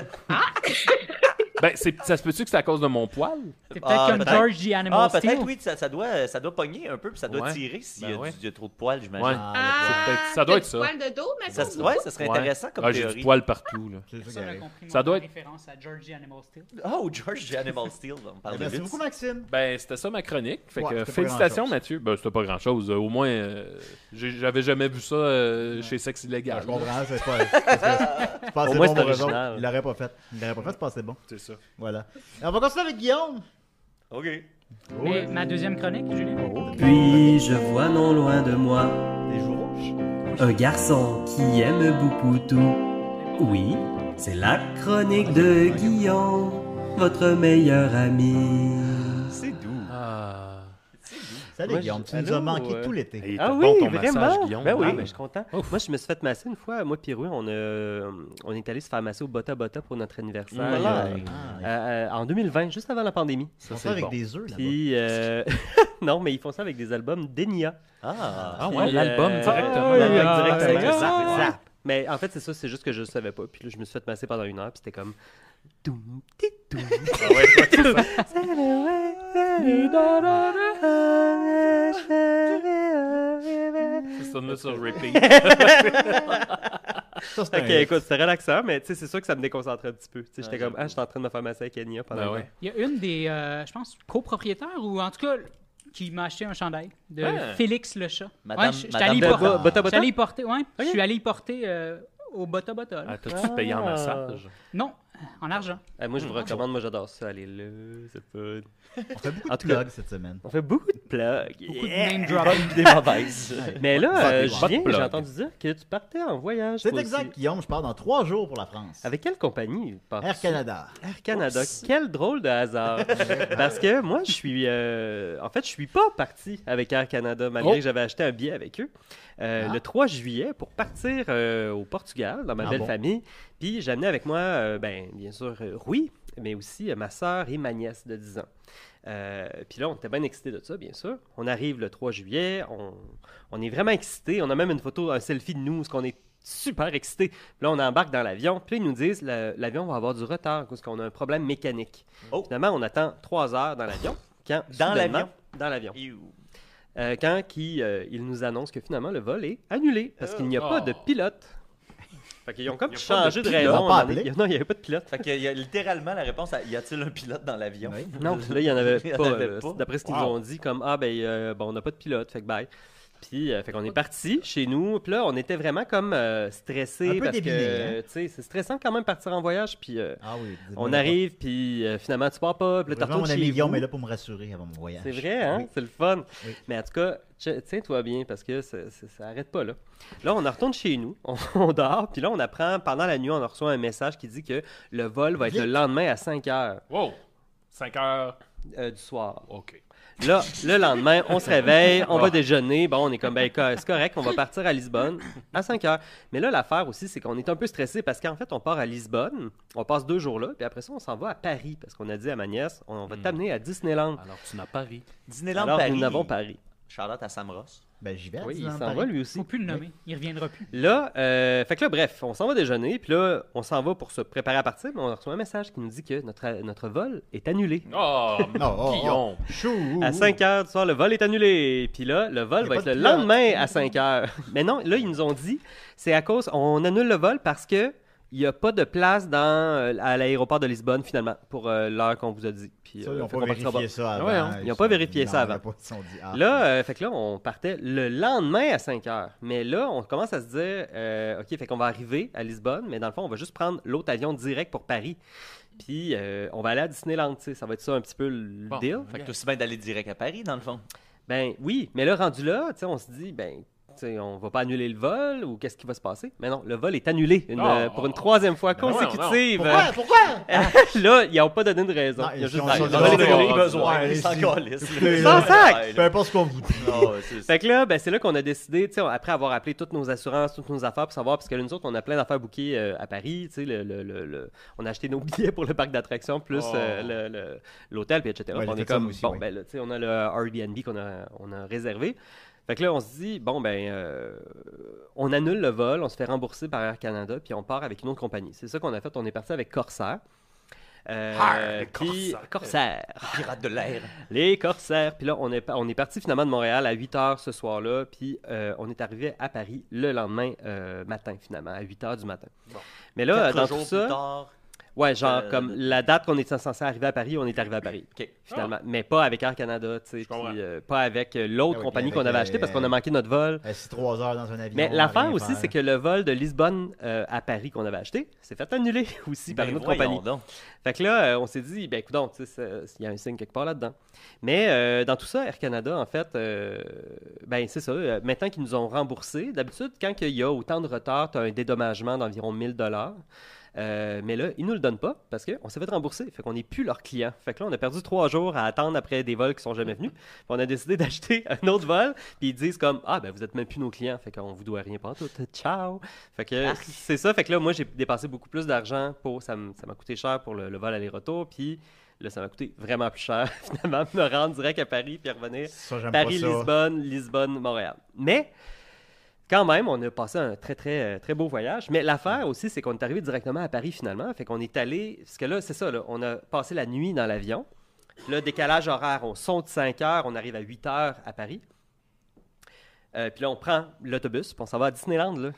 Ben, ça se peut-tu que c'est à cause de mon poil? C'est peut-être Ah, comme peut-être. George the Animal Ah, Steel. peut-être, oui, ça doit pogner un peu, puis ça doit Ouais. tirer s'il Ben ouais. y a trop de poils, j'imagine. Ouais. Ah, peut-être- ça doit T'as être du ça. poil de dos, mais Ça, ouais, ça serait Ouais. intéressant comme Ah, j'ai théorie. du poil partout, là. c'est ça Ça, qui on a arrive. compris. Ça doit être- référence à George the Animal Steel. Oh, George the Animal Steel, on parle Eh de Merci lutte. beaucoup, Maxime. Ben, c'était ça ma chronique. Fait Ouais, que c'était pas félicitations, grand-chose. Mathieu. Ben, c'était pas grand-chose. Au moins, j'avais jamais vu ça chez Sex Ah, Illégal. je comprends, c'est pas. C'est pas Au assez moins, bon c'est pour eux autres. original. Il l'aurait pas fait. Il l'aurait pas fait, c'est pas assez bon. C'est ça. Voilà. Et on va continuer avec Guillaume. OK. Mais ma deuxième chronique, Julien? Puis je vois non loin de moi Des joues rouges. un garçon qui aime beaucoup tout. Oui, c'est la chronique de Guillaume, votre meilleur ami. C'est doux. Ah. Salut Moi, Guillaume, tu allô, nous as manqué tout l'été. Hey, Ah t'as oui, bon ton vraiment? massage, Guillaume. Ben oui, Ah, ben, je suis content. Ouf. Moi, je me suis fait masser une fois. Moi, puis Rui, on est allé se faire masser au Bota Bota pour notre anniversaire. Voilà. En 2020, juste avant la pandémie. Ils font ça avec des œufs là-bas. Puis, non, mais ils font ça avec des albums d'Enya. Ah ouais, Puis, l'album directement. l'album directement. Zap, zap. Mais en fait, c'est ça, c'est juste que je le savais pas. Puis là, je me suis fait masser pendant 1 heure, puis c'était comme. Toum, ti, toum. C'est ça, là, sur repeat. Ça, c'est Ok, un- écoute, c'était relaxant, mais tu sais, c'est sûr que ça me déconcentrait un petit peu. Tu sais, j'étais comme, j'étais en train de me faire masser avec Enya pendant Ben un ouais. an. Il y a une des, je pense, copropriétaires, ou en tout cas, qui m'a acheté un chandail de Ah. Félix le chat. Madame- j'étais Madame allé y de porter. Bota Bota? J'étais allé y porter, ouais. Ok. Je suis allé y porter au Bota Bota. là. Ah, t'as-tu payé en massage? Non, en argent. Moi, je vous recommande, moi, j'adore ça. Allez là, c'est fun. On fait beaucoup En de tout cas- plugs cette semaine. On fait beaucoup de plugs. Beaucoup de Yeah. name dropping. Bonne idée mauvaise. Mais là, Pas des Julien, plug. j'ai entendu dire que tu partais en voyage. C'est toi exact, aussi. Guillaume, je pars dans 3 jours pour la France. Avec quelle compagnie pars-tu? Air Canada. Air Canada. Quel drôle de hasard. Parce que moi, je suis. En fait, je suis pas parti avec Air Canada, malgré Oh. que j'avais acheté un billet avec eux. Le 3 juillet pour partir au Portugal, dans ma Ah belle bon? famille. Puis j'ai amené avec moi, bien sûr, Rui, mais aussi ma soeur et ma nièce de 10 ans. Puis là, on était bien excités de ça, bien sûr. On arrive le 3 juillet, on est vraiment excités. On a même une photo, un selfie de nous, parce qu'on est super excités. Puis là, on embarque dans l'avion. Puis là, ils nous disent l'avion va avoir du retard parce qu'on a un problème mécanique. Oh. Finalement, on attend 3 heures dans l'avion. Quand, Dans soudainement- l'avion? Dans l'avion. Iou. Quand ils nous annoncent que finalement, le vol est annulé parce qu'il n'y a pas de pilote. Fait qu'ils ont comme Il y a pas changé de de pilote. raison. Ils ont pas à un moment donné. Non, il n'y avait pas de pilote. Fait qu'il y a littéralement la réponse à y a-t-il un pilote dans l'avion? Oui. Non, là, il n'y en avait Il y en pas. avait là. pas. D'après ce qu'ils Wow. nous ont dit, comme, bon, on n'a pas de pilote, fait que bye. Puis, fait qu'on est parti chez nous. Puis là, on était vraiment comme stressés. Un peu parce débiné, que, hein? tu sais, c'est stressant quand même partir en voyage. Puis, Ah oui. on arrive, puis finalement, tu pars pas. Puis là, tu Vraiment, mon retournes ami chez Guillaume vous. est là pour me rassurer avant mon voyage. C'est vrai, hein? Oui. C'est le fun. Oui. Mais en tout cas, tiens-toi bien parce que ça arrête pas là. Là, on retourne chez nous, on dort, puis là, on apprend, pendant la nuit, on reçoit un message qui dit que le vol va être le lendemain à 5 heures Wow! 5 heures. du soir. OK. Là, le lendemain, on se réveille, on va déjeuner. Bon, on est comme, c'est correct, on va partir à Lisbonne à 5 heures. Mais là, l'affaire aussi, c'est qu'on est un peu stressé parce qu'en fait, on part à Lisbonne, on passe 2 jours là, puis après ça, on s'en va à Paris parce qu'on a dit à ma nièce, on va t'amener à Disneyland. Alors, tu n'as pas ri. Disneyland Alors, Paris. nous n'avons Paris. Shout-out à Sam Ross. Ben, j'y vais. à Oui, il Disneyland s'en va Paris. lui aussi. Faut plus le nommer. Il reviendra plus. Là, fait que là, bref, on s'en va déjeuner, puis là, on s'en va pour se préparer à partir, mais on reçoit un message qui nous dit que notre vol est annulé. Oh, Guillaume. Chou! À 5 heures du soir, le vol est annulé. Puis là, le vol Y a va pas être de le pilote. lendemain à 5 heures. Mais non, là, ils nous ont dit, c'est à cause, on annule le vol parce que il n'y a pas de place à l'aéroport de Lisbonne, finalement, pour l'heure qu'on vous a dit. Puis, Ça, ils n'ont fait pas qu'on partira vérifié ça avant. Ouais, hein. Ils n'ont pas vérifié ça avant. Ils se sont dit, ah. Là, fait que là, on partait le lendemain à 5 heures. Mais là, on commence à se dire, OK, fait qu'on va arriver à Lisbonne, mais dans le fond, on va juste prendre l'autre avion direct pour Paris. Puis, on va aller à Disneyland, tu sais. Ça va être ça un petit peu le Bon. deal. Fait que t'as aussi bien d'aller direct à Paris, dans le fond. Ben oui, mais là, rendu là, tu sais, on se dit, on va pas annuler le vol ou qu'est-ce qui va se passer? Mais non, le vol est annulé pour une 3e fois Ben non, consécutive. Pourquoi? là, ils n'ont pas donné de raison. Non, Il y a ils juste sont- dit, ils sont- le vol est ils sont- annulé. ils besoin. Ouais, Ils s'en allez-y. calissent. Écoutez, Sans là, sac! Peu importe ce qu'on vous dit. Fait que là, c'est là qu'on a décidé, tu sais, après avoir appelé toutes nos assurances, toutes nos affaires pour savoir, parce que là, nous autres, on a plein d'affaires bookées à Paris, tu sais, on a acheté nos billets pour le parc d'attractions, plus l'hôtel, puis etc. Ouais, Puis on les est fait ça comme, aussi, bon, oui. ben là, tu sais, on a le Airbnb qu'on a réservé. Fait que là, on se dit, bon, on annule le vol, on se fait rembourser par Air Canada, puis on part avec une autre compagnie. C'est ça qu'on a fait, on est parti avec Corsair. Puis Corsair. Pirates de l'air. Les Corsaires. Puis là, on est parti finalement de Montréal à 8 h ce soir-là. Puis on est arrivé à Paris le lendemain matin, finalement, à 8 h du matin. Bon. Mais là, 4 dans jours tout ça. plus tard. Ouais, genre, comme la date qu'on était censé arriver à Paris, on est arrivé à Paris. OK. Finalement. Mais pas avec Air Canada, tu sais. Je comprends. Puis, pas avec l'autre Ah oui, compagnie puis qu'on avec, avait acheté parce qu'on a manqué notre vol. Assis 3 heures dans un avion. Mais à l'affaire rien aussi, faire. c'est que le vol de Lisbonne à Paris qu'on avait acheté s'est fait annuler aussi par Ben une autre voyons compagnie. donc. Fait que là, on s'est dit, ben écoute, tu sais, il y a un signe quelque part là-dedans. Mais dans tout ça, Air Canada, en fait, ben c'est ça. Maintenant qu'ils nous ont remboursé, d'habitude, quand il y a autant de retard, tu as un dédommagement d'environ 1 000 $. Mais là, ils nous le donnent pas parce qu'on s'est fait rembourser. Fait qu'on n'est plus leur client. Fait que là, on a perdu 3 jours à attendre après des vols qui sont jamais venus. Puis on a décidé d'acheter un autre vol. Puis ils disent comme, ah, ben vous êtes même plus nos clients. Fait qu'on vous doit rien pantoute. Ciao. Fait que c'est ça. Fait que là, moi, j'ai dépensé beaucoup plus d'argent ça m'a coûté cher pour le vol aller-retour. Puis là, ça m'a coûté vraiment plus cher, finalement, me rendre direct à Paris puis revenir Paris-Lisbonne, Lisbonne-Montréal. Mais quand même, on a passé un très, très, très beau voyage. Mais l'affaire aussi, c'est qu'on est arrivé directement à Paris, finalement. Fait qu'on est allé... Parce que là, c'est ça, là, on a passé la nuit dans l'avion. Là, décalage horaire, on saute 5 heures, on arrive à 8 heures à Paris. Puis là, on prend l'autobus, puis on s'en va à Disneyland, là.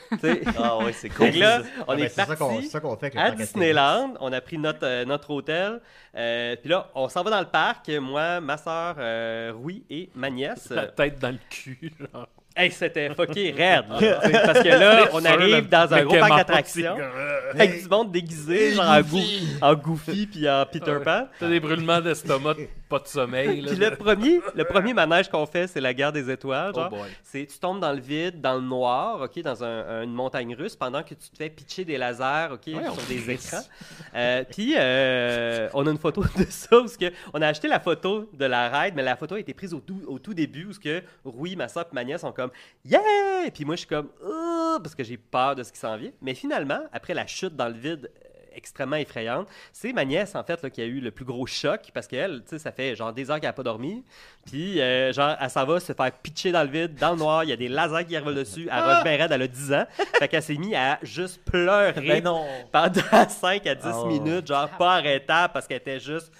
Ah oui, c'est cool. Donc là, on est c'est parti ça qu'on fait avec le à parc Disneyland. On a pris notre hôtel. Puis là, on s'en va dans le parc. Moi, ma soeur, Rui et ma nièce. La tête dans le cul, genre. Hey, c'était fucké raide, là. Parce que là, on arrive dans un gros parc d'attractions avec du monde déguisé, genre en Goofy puis en Peter Pan. T'as des brûlements d'estomac, pas de sommeil. Là. Puis le premier manège qu'on fait, c'est la guerre des étoiles. Genre. C'est tu tombes dans le vide, dans le noir, ok, dans une montagne russe, pendant que tu te fais pitcher des lasers, ok, sur des écrans. Puis on a une photo de ça où on a acheté la photo de la ride, mais la photo a été prise au tout début où Rui, ma soeur et ma nièce sont comme yeah! Puis moi je suis comme parce que j'ai peur de ce qui s'en vient. Mais finalement, après la chute dans le vide extrêmement effrayante, c'est ma nièce en fait là, qui a eu le plus gros choc parce qu'elle, tu sais, ça fait genre des heures qu'elle n'a pas dormi. Puis genre elle s'en va se faire pitcher dans le vide, dans le noir, il y a des lasers qui arrivent dessus. Elle roche bien raide, elle a 10 ans. Fait qu'elle s'est mise à juste pleurer pendant 5 à 10 minutes, genre pas arrêtable parce qu'elle était juste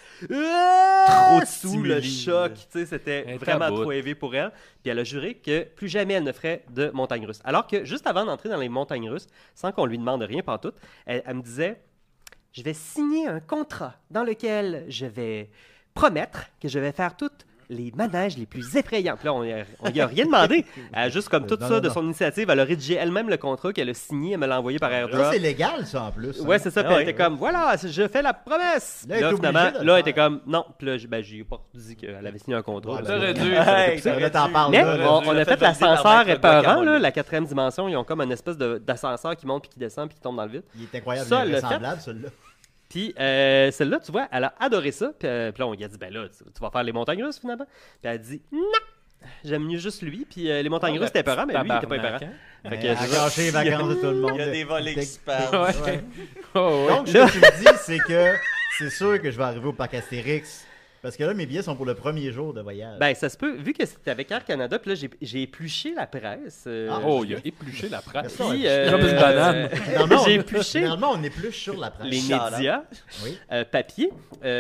trop sous le choc. Tu sais, c'était vraiment trop élevé pour elle. Puis elle a juré que plus jamais elle ne ferait de montagne russe. Alors que juste avant d'entrer dans les montagnes russes, sans qu'on lui demande rien pantoute, elle me disait « Je vais signer un contrat dans lequel je vais promettre que je vais faire toutes les manèges les plus effrayants. » Puis là, on lui a rien demandé. Elle a juste comme tout ça de son initiative, elle a rédigé elle-même le contrat qu'elle a signé, elle me l'a envoyé par AirDrop. Ça, c'est légal, ça, en plus. Ouais, c'est ça. Puis elle était comme, voilà, je fais la promesse. Là, finalement, là, elle était comme, non. Puis là, j'ai pas dit qu'elle avait signé un contrat. T'aurais dû. Mais on a fait l'ascenseur épeurant, là, la 4e dimension. Ils ont comme une espèce d'ascenseur qui monte puis qui descend puis qui tombe dans le vide. Il est incroyable, ça, il est semblable, celui-là. Puis celle-là, tu vois, elle a adoré ça. Puis là, on lui a dit, ben là, tu vas faire les montagnes russes finalement. Puis elle a dit, non, j'aime mieux juste lui. Puis les montagnes russes, c'était épeurant, mais lui, il était pas épeurant. Fait que elle a gâché les vacances de tout le monde. Il y a des volets qui se perdent. Donc, ce que tu me dis, c'est que c'est sûr que je vais arriver au parc Astérix. Parce que là, mes billets sont pour le premier jour de voyage. Ben, ça se peut. Vu que c'était avec Air Canada, puis là, j'ai épluché la presse. Il a épluché la presse. Comme une banane. J'ai épluché. Normalement, on épluche sur la presse. Les médias, papier.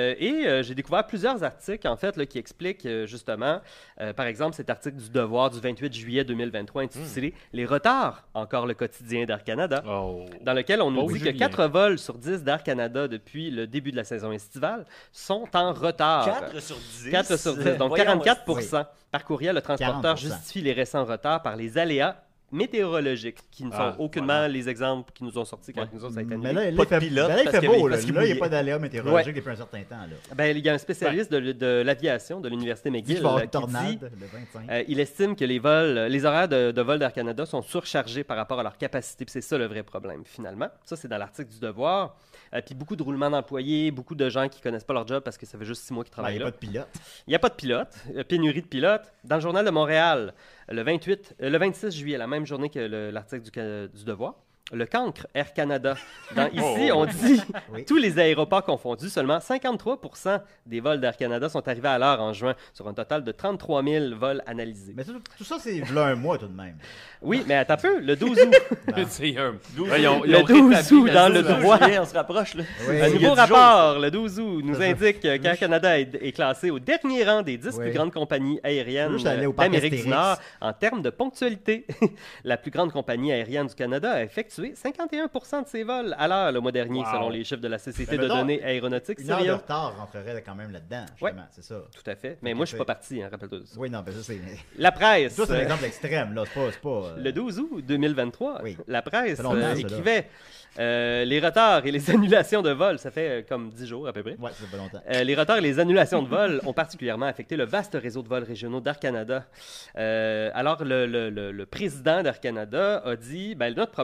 Et j'ai découvert plusieurs articles, en fait, là, qui expliquent justement, par exemple, cet article du Devoir du 28 juillet 2023 intitulé « Les retards, encore le quotidien d'Air Canada », dans lequel on nous dit que 4 vols sur 10 d'Air Canada depuis le début de la saison estivale sont en retard. 4 sur 10. 4 sur 10, donc 44%. Par courriel, le transporteur 40%. justifie les récents retards par les aléas météorologiques, qui ne sont aucunement les exemples qui nous ont sortis quand nous autres, ça a été annulé. Mais là, il fait beau. Là, il n'y a pas d'aléas météorologiques depuis un certain temps. Là. Ben, il y a un spécialiste de l'aviation de l'Université McGill qui dit il estime que les horaires de vol d'Air Canada sont surchargés par rapport à leur capacité. Puis c'est ça le vrai problème, finalement. Ça, c'est dans l'article du Devoir. Puis beaucoup de roulements d'employés, beaucoup de gens qui ne connaissent pas leur job parce que ça fait juste 6 mois qu'ils travaillent là. Il n'y a pas de pilote. Il n'y a pas de pilote. Pénurie de pilotes. Dans le Journal de Montréal, le 26 juillet, la même journée que l'article du Devoir, le cancre Air Canada. Ici, on dit tous les aéroports confondus, seulement 53% des vols d'Air Canada sont arrivés à l'heure en juin, sur un total de 33 000 vols analysés. Mais tout ça, c'est là un mois tout de même. Oui, mais attends un peu, le 12 août. Le 12 août, dans le Devoir. On se rapproche, là. Un nouveau rapport, le 12 août, nous indique qu'Air Canada est classé au dernier rang des 10 plus grandes compagnies aériennes d'Amérique du Nord en termes de ponctualité. La plus grande compagnie aérienne du Canada a effectué 51% de ses vols à l'heure le mois dernier, selon les chiffres de la Société de données aéronautiques. Une heure de retard rentrerait quand même là-dedans, justement, c'est ça. Tout à fait. Mais moi, je suis pas parti, rappelle-toi de ça. Oui, non, mais ça, c'est... La presse. Ça, c'est un exemple extrême, là. C'est pas... Le 12 août 2023, la presse écrivait les retards et les annulations de vols, ça fait comme 10 jours à peu près. Ouais, ça fait pas longtemps. Les retards et les annulations de vols ont particulièrement affecté le vaste réseau de vols régionaux d'Air Canada. Alors, le président d'Air Canada a dit, notre problème, c'est une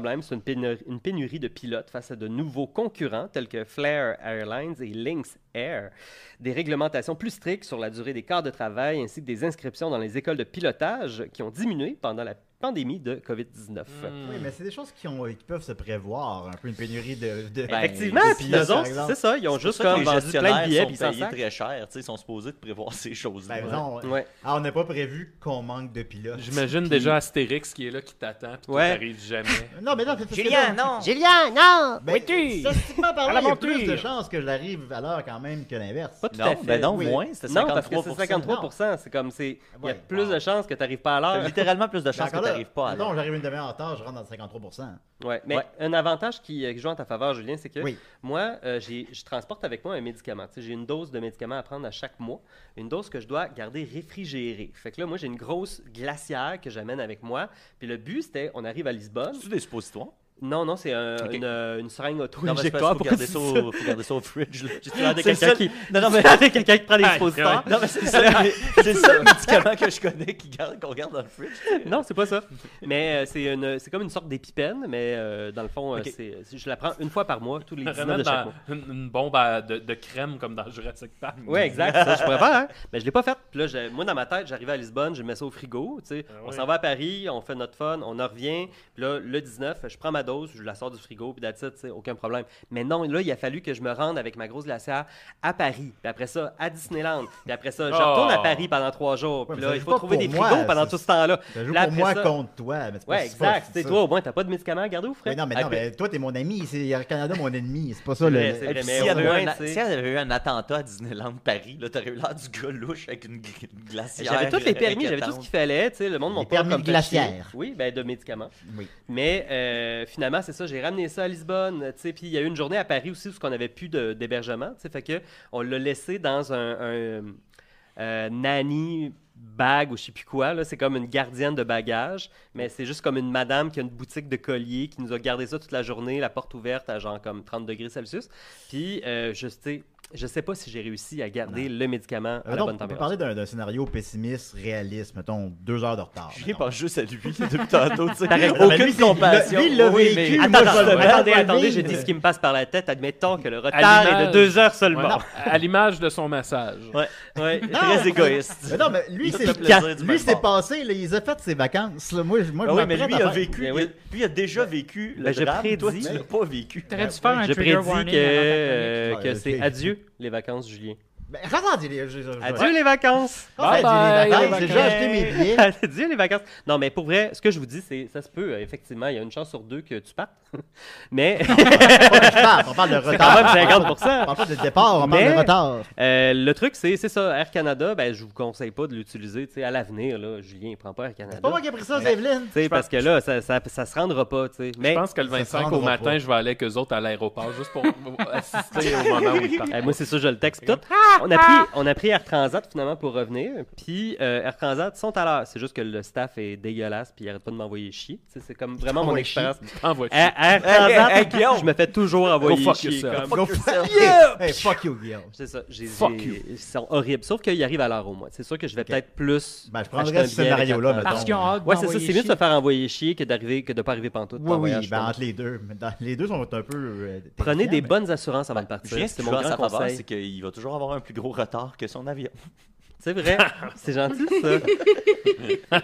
une pénurie de pilotes face à de nouveaux concurrents tels que Flair Airlines et Lynx Air, des réglementations plus strictes sur la durée des quarts de travail ainsi que des inscriptions dans les écoles de pilotage qui ont diminué pendant la pandémie de COVID-19. Oui, mais c'est des choses qui peuvent se prévoir, un peu une pénurie de effectivement, de puis pilotes, eux par autres, exemple. c'est ça, ils ont C'est juste pour ça que comme les vendu plein de billets gestionnaires puis ils sont s'en payés sacrent. très cher. Ils sont supposés de prévoir ces choses-là. Ben, disons, Ouais. on n'a pas prévu qu'on manque de pilotes. J'imagine Puis- déjà Astérix qui est là, qui t'attend, puis Ouais. qui t'arrive jamais. Non, mais non, parce que Julien, là- non! Julien, non! Ben, statistiquement parlant, À la il y a plus de monture. chances que j'arrive à l'heure quand même que l'inverse. Pas tout à Non, fait. ben non, Oui. moins, c'était 53%. Non, parce que c'est 53%. C'est comme, il y a Ouais. plus de chances que tu n'arrives pas à T'as l'heure. littéralement plus de Ben, chances que encore là, t'arrives pas à mettons, l'heure. j'arrive une demi-heure en retard, je rentre dans 53%. Ouais, mais Ouais. un avantage qui joue en ta faveur, Julien, c'est que Oui. moi, je transporte avec moi un médicament. Tu sais, j'ai une dose de médicament à prendre à chaque mois, une dose que je dois garder réfrigérée. Fait que là, moi, j'ai une grosse glacière que j'amène avec moi. Puis le but, c'était, on arrive à Lisbonne. C'est des suppositoires? Non, non, c'est Ok. une seringue Non, mais c'est parce auto-injectoire. qu'il faut Pourquoi garder tu ça dis ça? faut garder ça au fridge. Là. J'ai l'air de C'est quelqu'un ça. qui... Non, non, mais quelqu'un qui prend des suppositoires. Non, mais c'est ça, c'est le seul médicament que je connais qu'on garde dans le fridge. Non, c'est pas ça. Mais c'est comme une sorte d'épipène, mais dans le fond, Ok. je la prends une fois par mois, tous les 19 Vraiment de chaque mois. une bombe de crème comme dans Jurassic Park. Oui, exact. Ça, je pourrais faire, hein? Mais je l'ai pas fait. Puis là, moi, dans ma tête, j'arrivais à Lisbonne, je mets ça au frigo. Tu sais. On oui. s'en va à Paris, on fait notre fun, on en revient. Puis là, le 19, je prends ma dose, je la sors du frigo, puis that's it, tu sais, aucun problème. Mais non, là, il a fallu que je me rende avec ma grosse glacière à Paris. Puis après ça, à Disneyland. Puis après ça, je retourne à Paris pendant 3 jours. Ouais, Puis mais là, ça il joue faut pas trouver pour des moi, frigos pendant ça- tout ce temps-là. Ça joue Là, pour après moi ça- contre toi. Mais c'est pas- Ouais, c'est pas- exact. c'est C'est ça. toi, au moins, t'as pas de médicaments à garder au frais. Oui, non, mais Ah, non, mais toi, t'es mon ami. C'est Air Canada, mon ennemi. C'est pas ça C'est le. vrai, c'est Et vrai, puis, mais s'il y au avait moins, eu un- tu sais. s'il y avait eu un attentat à Disneyland Paris, là, t'aurais eu l'air du gars louche avec une glacière. J'avais tous les permis, j'avais tout ce qu'il fallait. Tu sais, le monde m'ont Les pas permis comme de fait glacière. chier. Oui, ben de médicaments. Oui. Mais finalement, c'est ça, j'ai ramené ça à Lisbonne. Tu sais, puis il y a eu une journée à Paris aussi où on n'avait plus d'hébergement. Tu sais, fait que on l'a laissé dans un nanny bag ou je sais plus quoi. Là. C'est comme une gardienne de bagages, mais c'est juste comme une madame qui a une boutique de colliers qui nous a gardé ça toute la journée, la porte ouverte à genre comme 30 degrés Celsius. Puis, je sais pas si j'ai réussi à garder le médicament à la Donc, bonne on peut température. parler d'un scénario pessimiste, réaliste, mettons 2 heures de retard. Je mettons. pense juste à lui depuis tantôt. tu sais. T'as raison. Mais Aucune lui, c'est- compassion. lui, il l'a Oui, vécu, mais- moi, je vais le faire. Attendez, j'ai vivre. dit ce qui me passe par la tête. Admettons que le À retard est de l'image- 2 heures seulement. Ouais, à l'image de son massage. Ouais. Ouais. Très égoïste. Mais non, mais lui, Il c'est fait plaisir du lui, même c'est bord. passé, là, il a fait ses vacances. Là. Moi, je Ah oui, mais m'apprête lui à a faire- vécu. Ben oui. Lui a déjà vécu le Ben, je drame. Toi, prédis- tu l'as pas vécu. T'aurais dû faire un Je trigger prédis warning chronique. avant que c'est Ok. adieu les vacances, Julien. Ben, attendez, Adieu les vacances! Bye Bye bye. J'ai déjà acheté mes billets. Adieu les vacances! Non, mais pour vrai, ce que je vous dis, c'est ça se peut, effectivement, il y a une chance sur 2 que tu partes. Mais On parle de c'est quand retard. même 50%. On parle pas de départ, on parle Mais- de retard. Le truc, c'est ça. Air Canada, ben, je vous conseille pas de l'utiliser. Tu sais, à l'avenir, là, Julien, il prend pas Air Canada. C'est pas moi qui ai pris ça, c'est Evelyne. Tu sais, parce que là, ça se rendra pas. Tu sais. Je Mais pense que le 25 rendra au matin, pas. je vais aller avec eux autres à l'aéroport juste pour assister au moment où ils partent. moi, c'est ça, je le texte tout. On a pris Air Transat finalement pour revenir. Puis Air Transat sont à l'heure. C'est juste que le staff est dégueulasse puis il arrête pas de m'envoyer chier. Tu sais, c'est comme vraiment mon Envoyer expérience. Envoie Air Transat, hey, Guillaume. je me fais toujours envoyer Go fuck chier. yourself. Comme... Go fuck Hey, fuck you, Guillaume. C'est ça. Fuck you. Ils sont horribles. Sauf qu'ils arrivent à l'heure au moins. C'est sûr que je vais peut-être plus. Ben, je acheter prendrais un ce billet avec scénario-là, Air Transat. Parce qu'ils ont hâte Ouais, c'est ça. d'envoyer C'est mieux de chier. se faire envoyer chier que de pas arriver pantoute. en Oui, voyage, oui, je ben trouve. entre les deux. Mais les deux sont un peu. Prenez des terrifiants, bonnes assurances avant de partir. Julien, C'est c'est mon mon grand faveur, conseil. c'est qu'il va toujours avoir un plus gros retard que son avion. C'est vrai. C'est gentil, ça.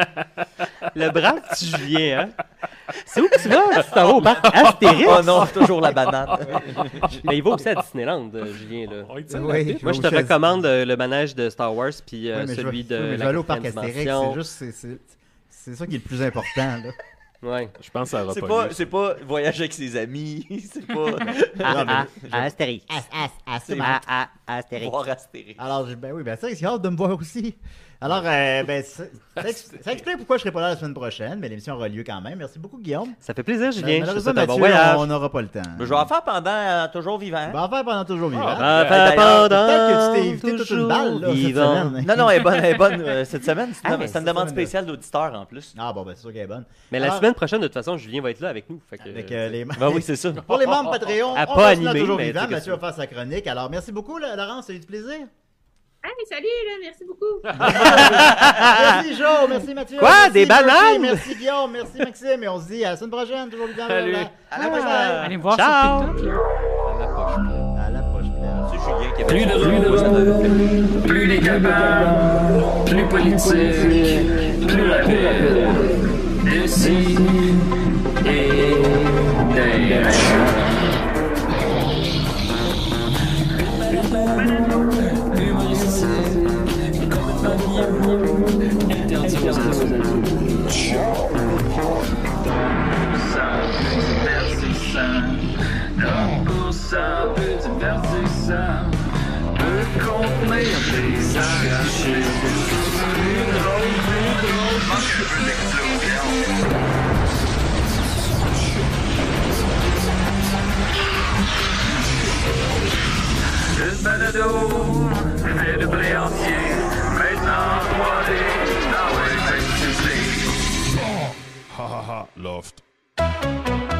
Le brave petit Julien, hein? C'est où que tu vas? Tu t'en vas au parc Astérix? Oh non, toujours la banane. Mais il va aussi à Disneyland, Julien, là. On y tient Oui, la bite. Moi, je te recommande le manège de Star Wars puis mais je celui vais- de oui, mais je vais la aller au parc quatrième Astérix. dimension. C'est juste. C'est ça qui est le plus important, là. Ouais. Je pense que ça va C'est pas pas, mieux. c'est pas voyager avec ses amis. C'est pas Astérix. C'est Astérix. voir Astérix. Alors, ben oui, ben ça, j'ai hâte de me voir aussi. Alors, ben, ça explique pourquoi je serai pas là la semaine prochaine, mais l'émission aura lieu quand même. Merci beaucoup, Guillaume. Ça fait plaisir, Julien. Je te Malheureusement, souhaite un bon Mathieu, voyage. on n'aura pas le temps. Mais je vais en faire pendant toujours vivant. On va en faire pendant toujours vivant. Ah, Pendant Peut-être que tu t'es évité toute une balle, là, cette vivant. semaine. Non, non, elle est bonne cette semaine. C'est Ah, une, mais c'est une cette demande semaine, spéciale d'auditeur en plus. Ah, bon, ben, c'est sûr qu'elle est bonne. Mais la Alors, semaine prochaine, de toute façon, Julien va être là avec nous. Fait que, Avec les... Ben oui, c'est ça. Pour les membres Patreon, À on pas continue à animer, toujours mais vivant. tu sais que Mathieu va faire sa chronique. Alors, merci beaucoup, Laurence. Ça a eu du plaisir. Hey, salut, là, merci beaucoup. Merci Joe, merci Mathieu. Quoi? Merci Des bananes? Murphy, merci Guillaume, merci Maxime. Et on se dit à la semaine prochaine. Toujours bien. Salut. À la prochaine. Allez me voir Ciao. sur TikTok. Là. À la prochaine. C'est Julien qui avait Plus de rôle, plus décapable, plus politique, plus rapide. Ici et d'ailleurs. Peu divertissant, peut contenir des arrachés. Plus drôle, manque un peu d'explosion. Une balado, fait de blé entier, maintenant 3D, dans les festivités. Ha ha ha, Loft.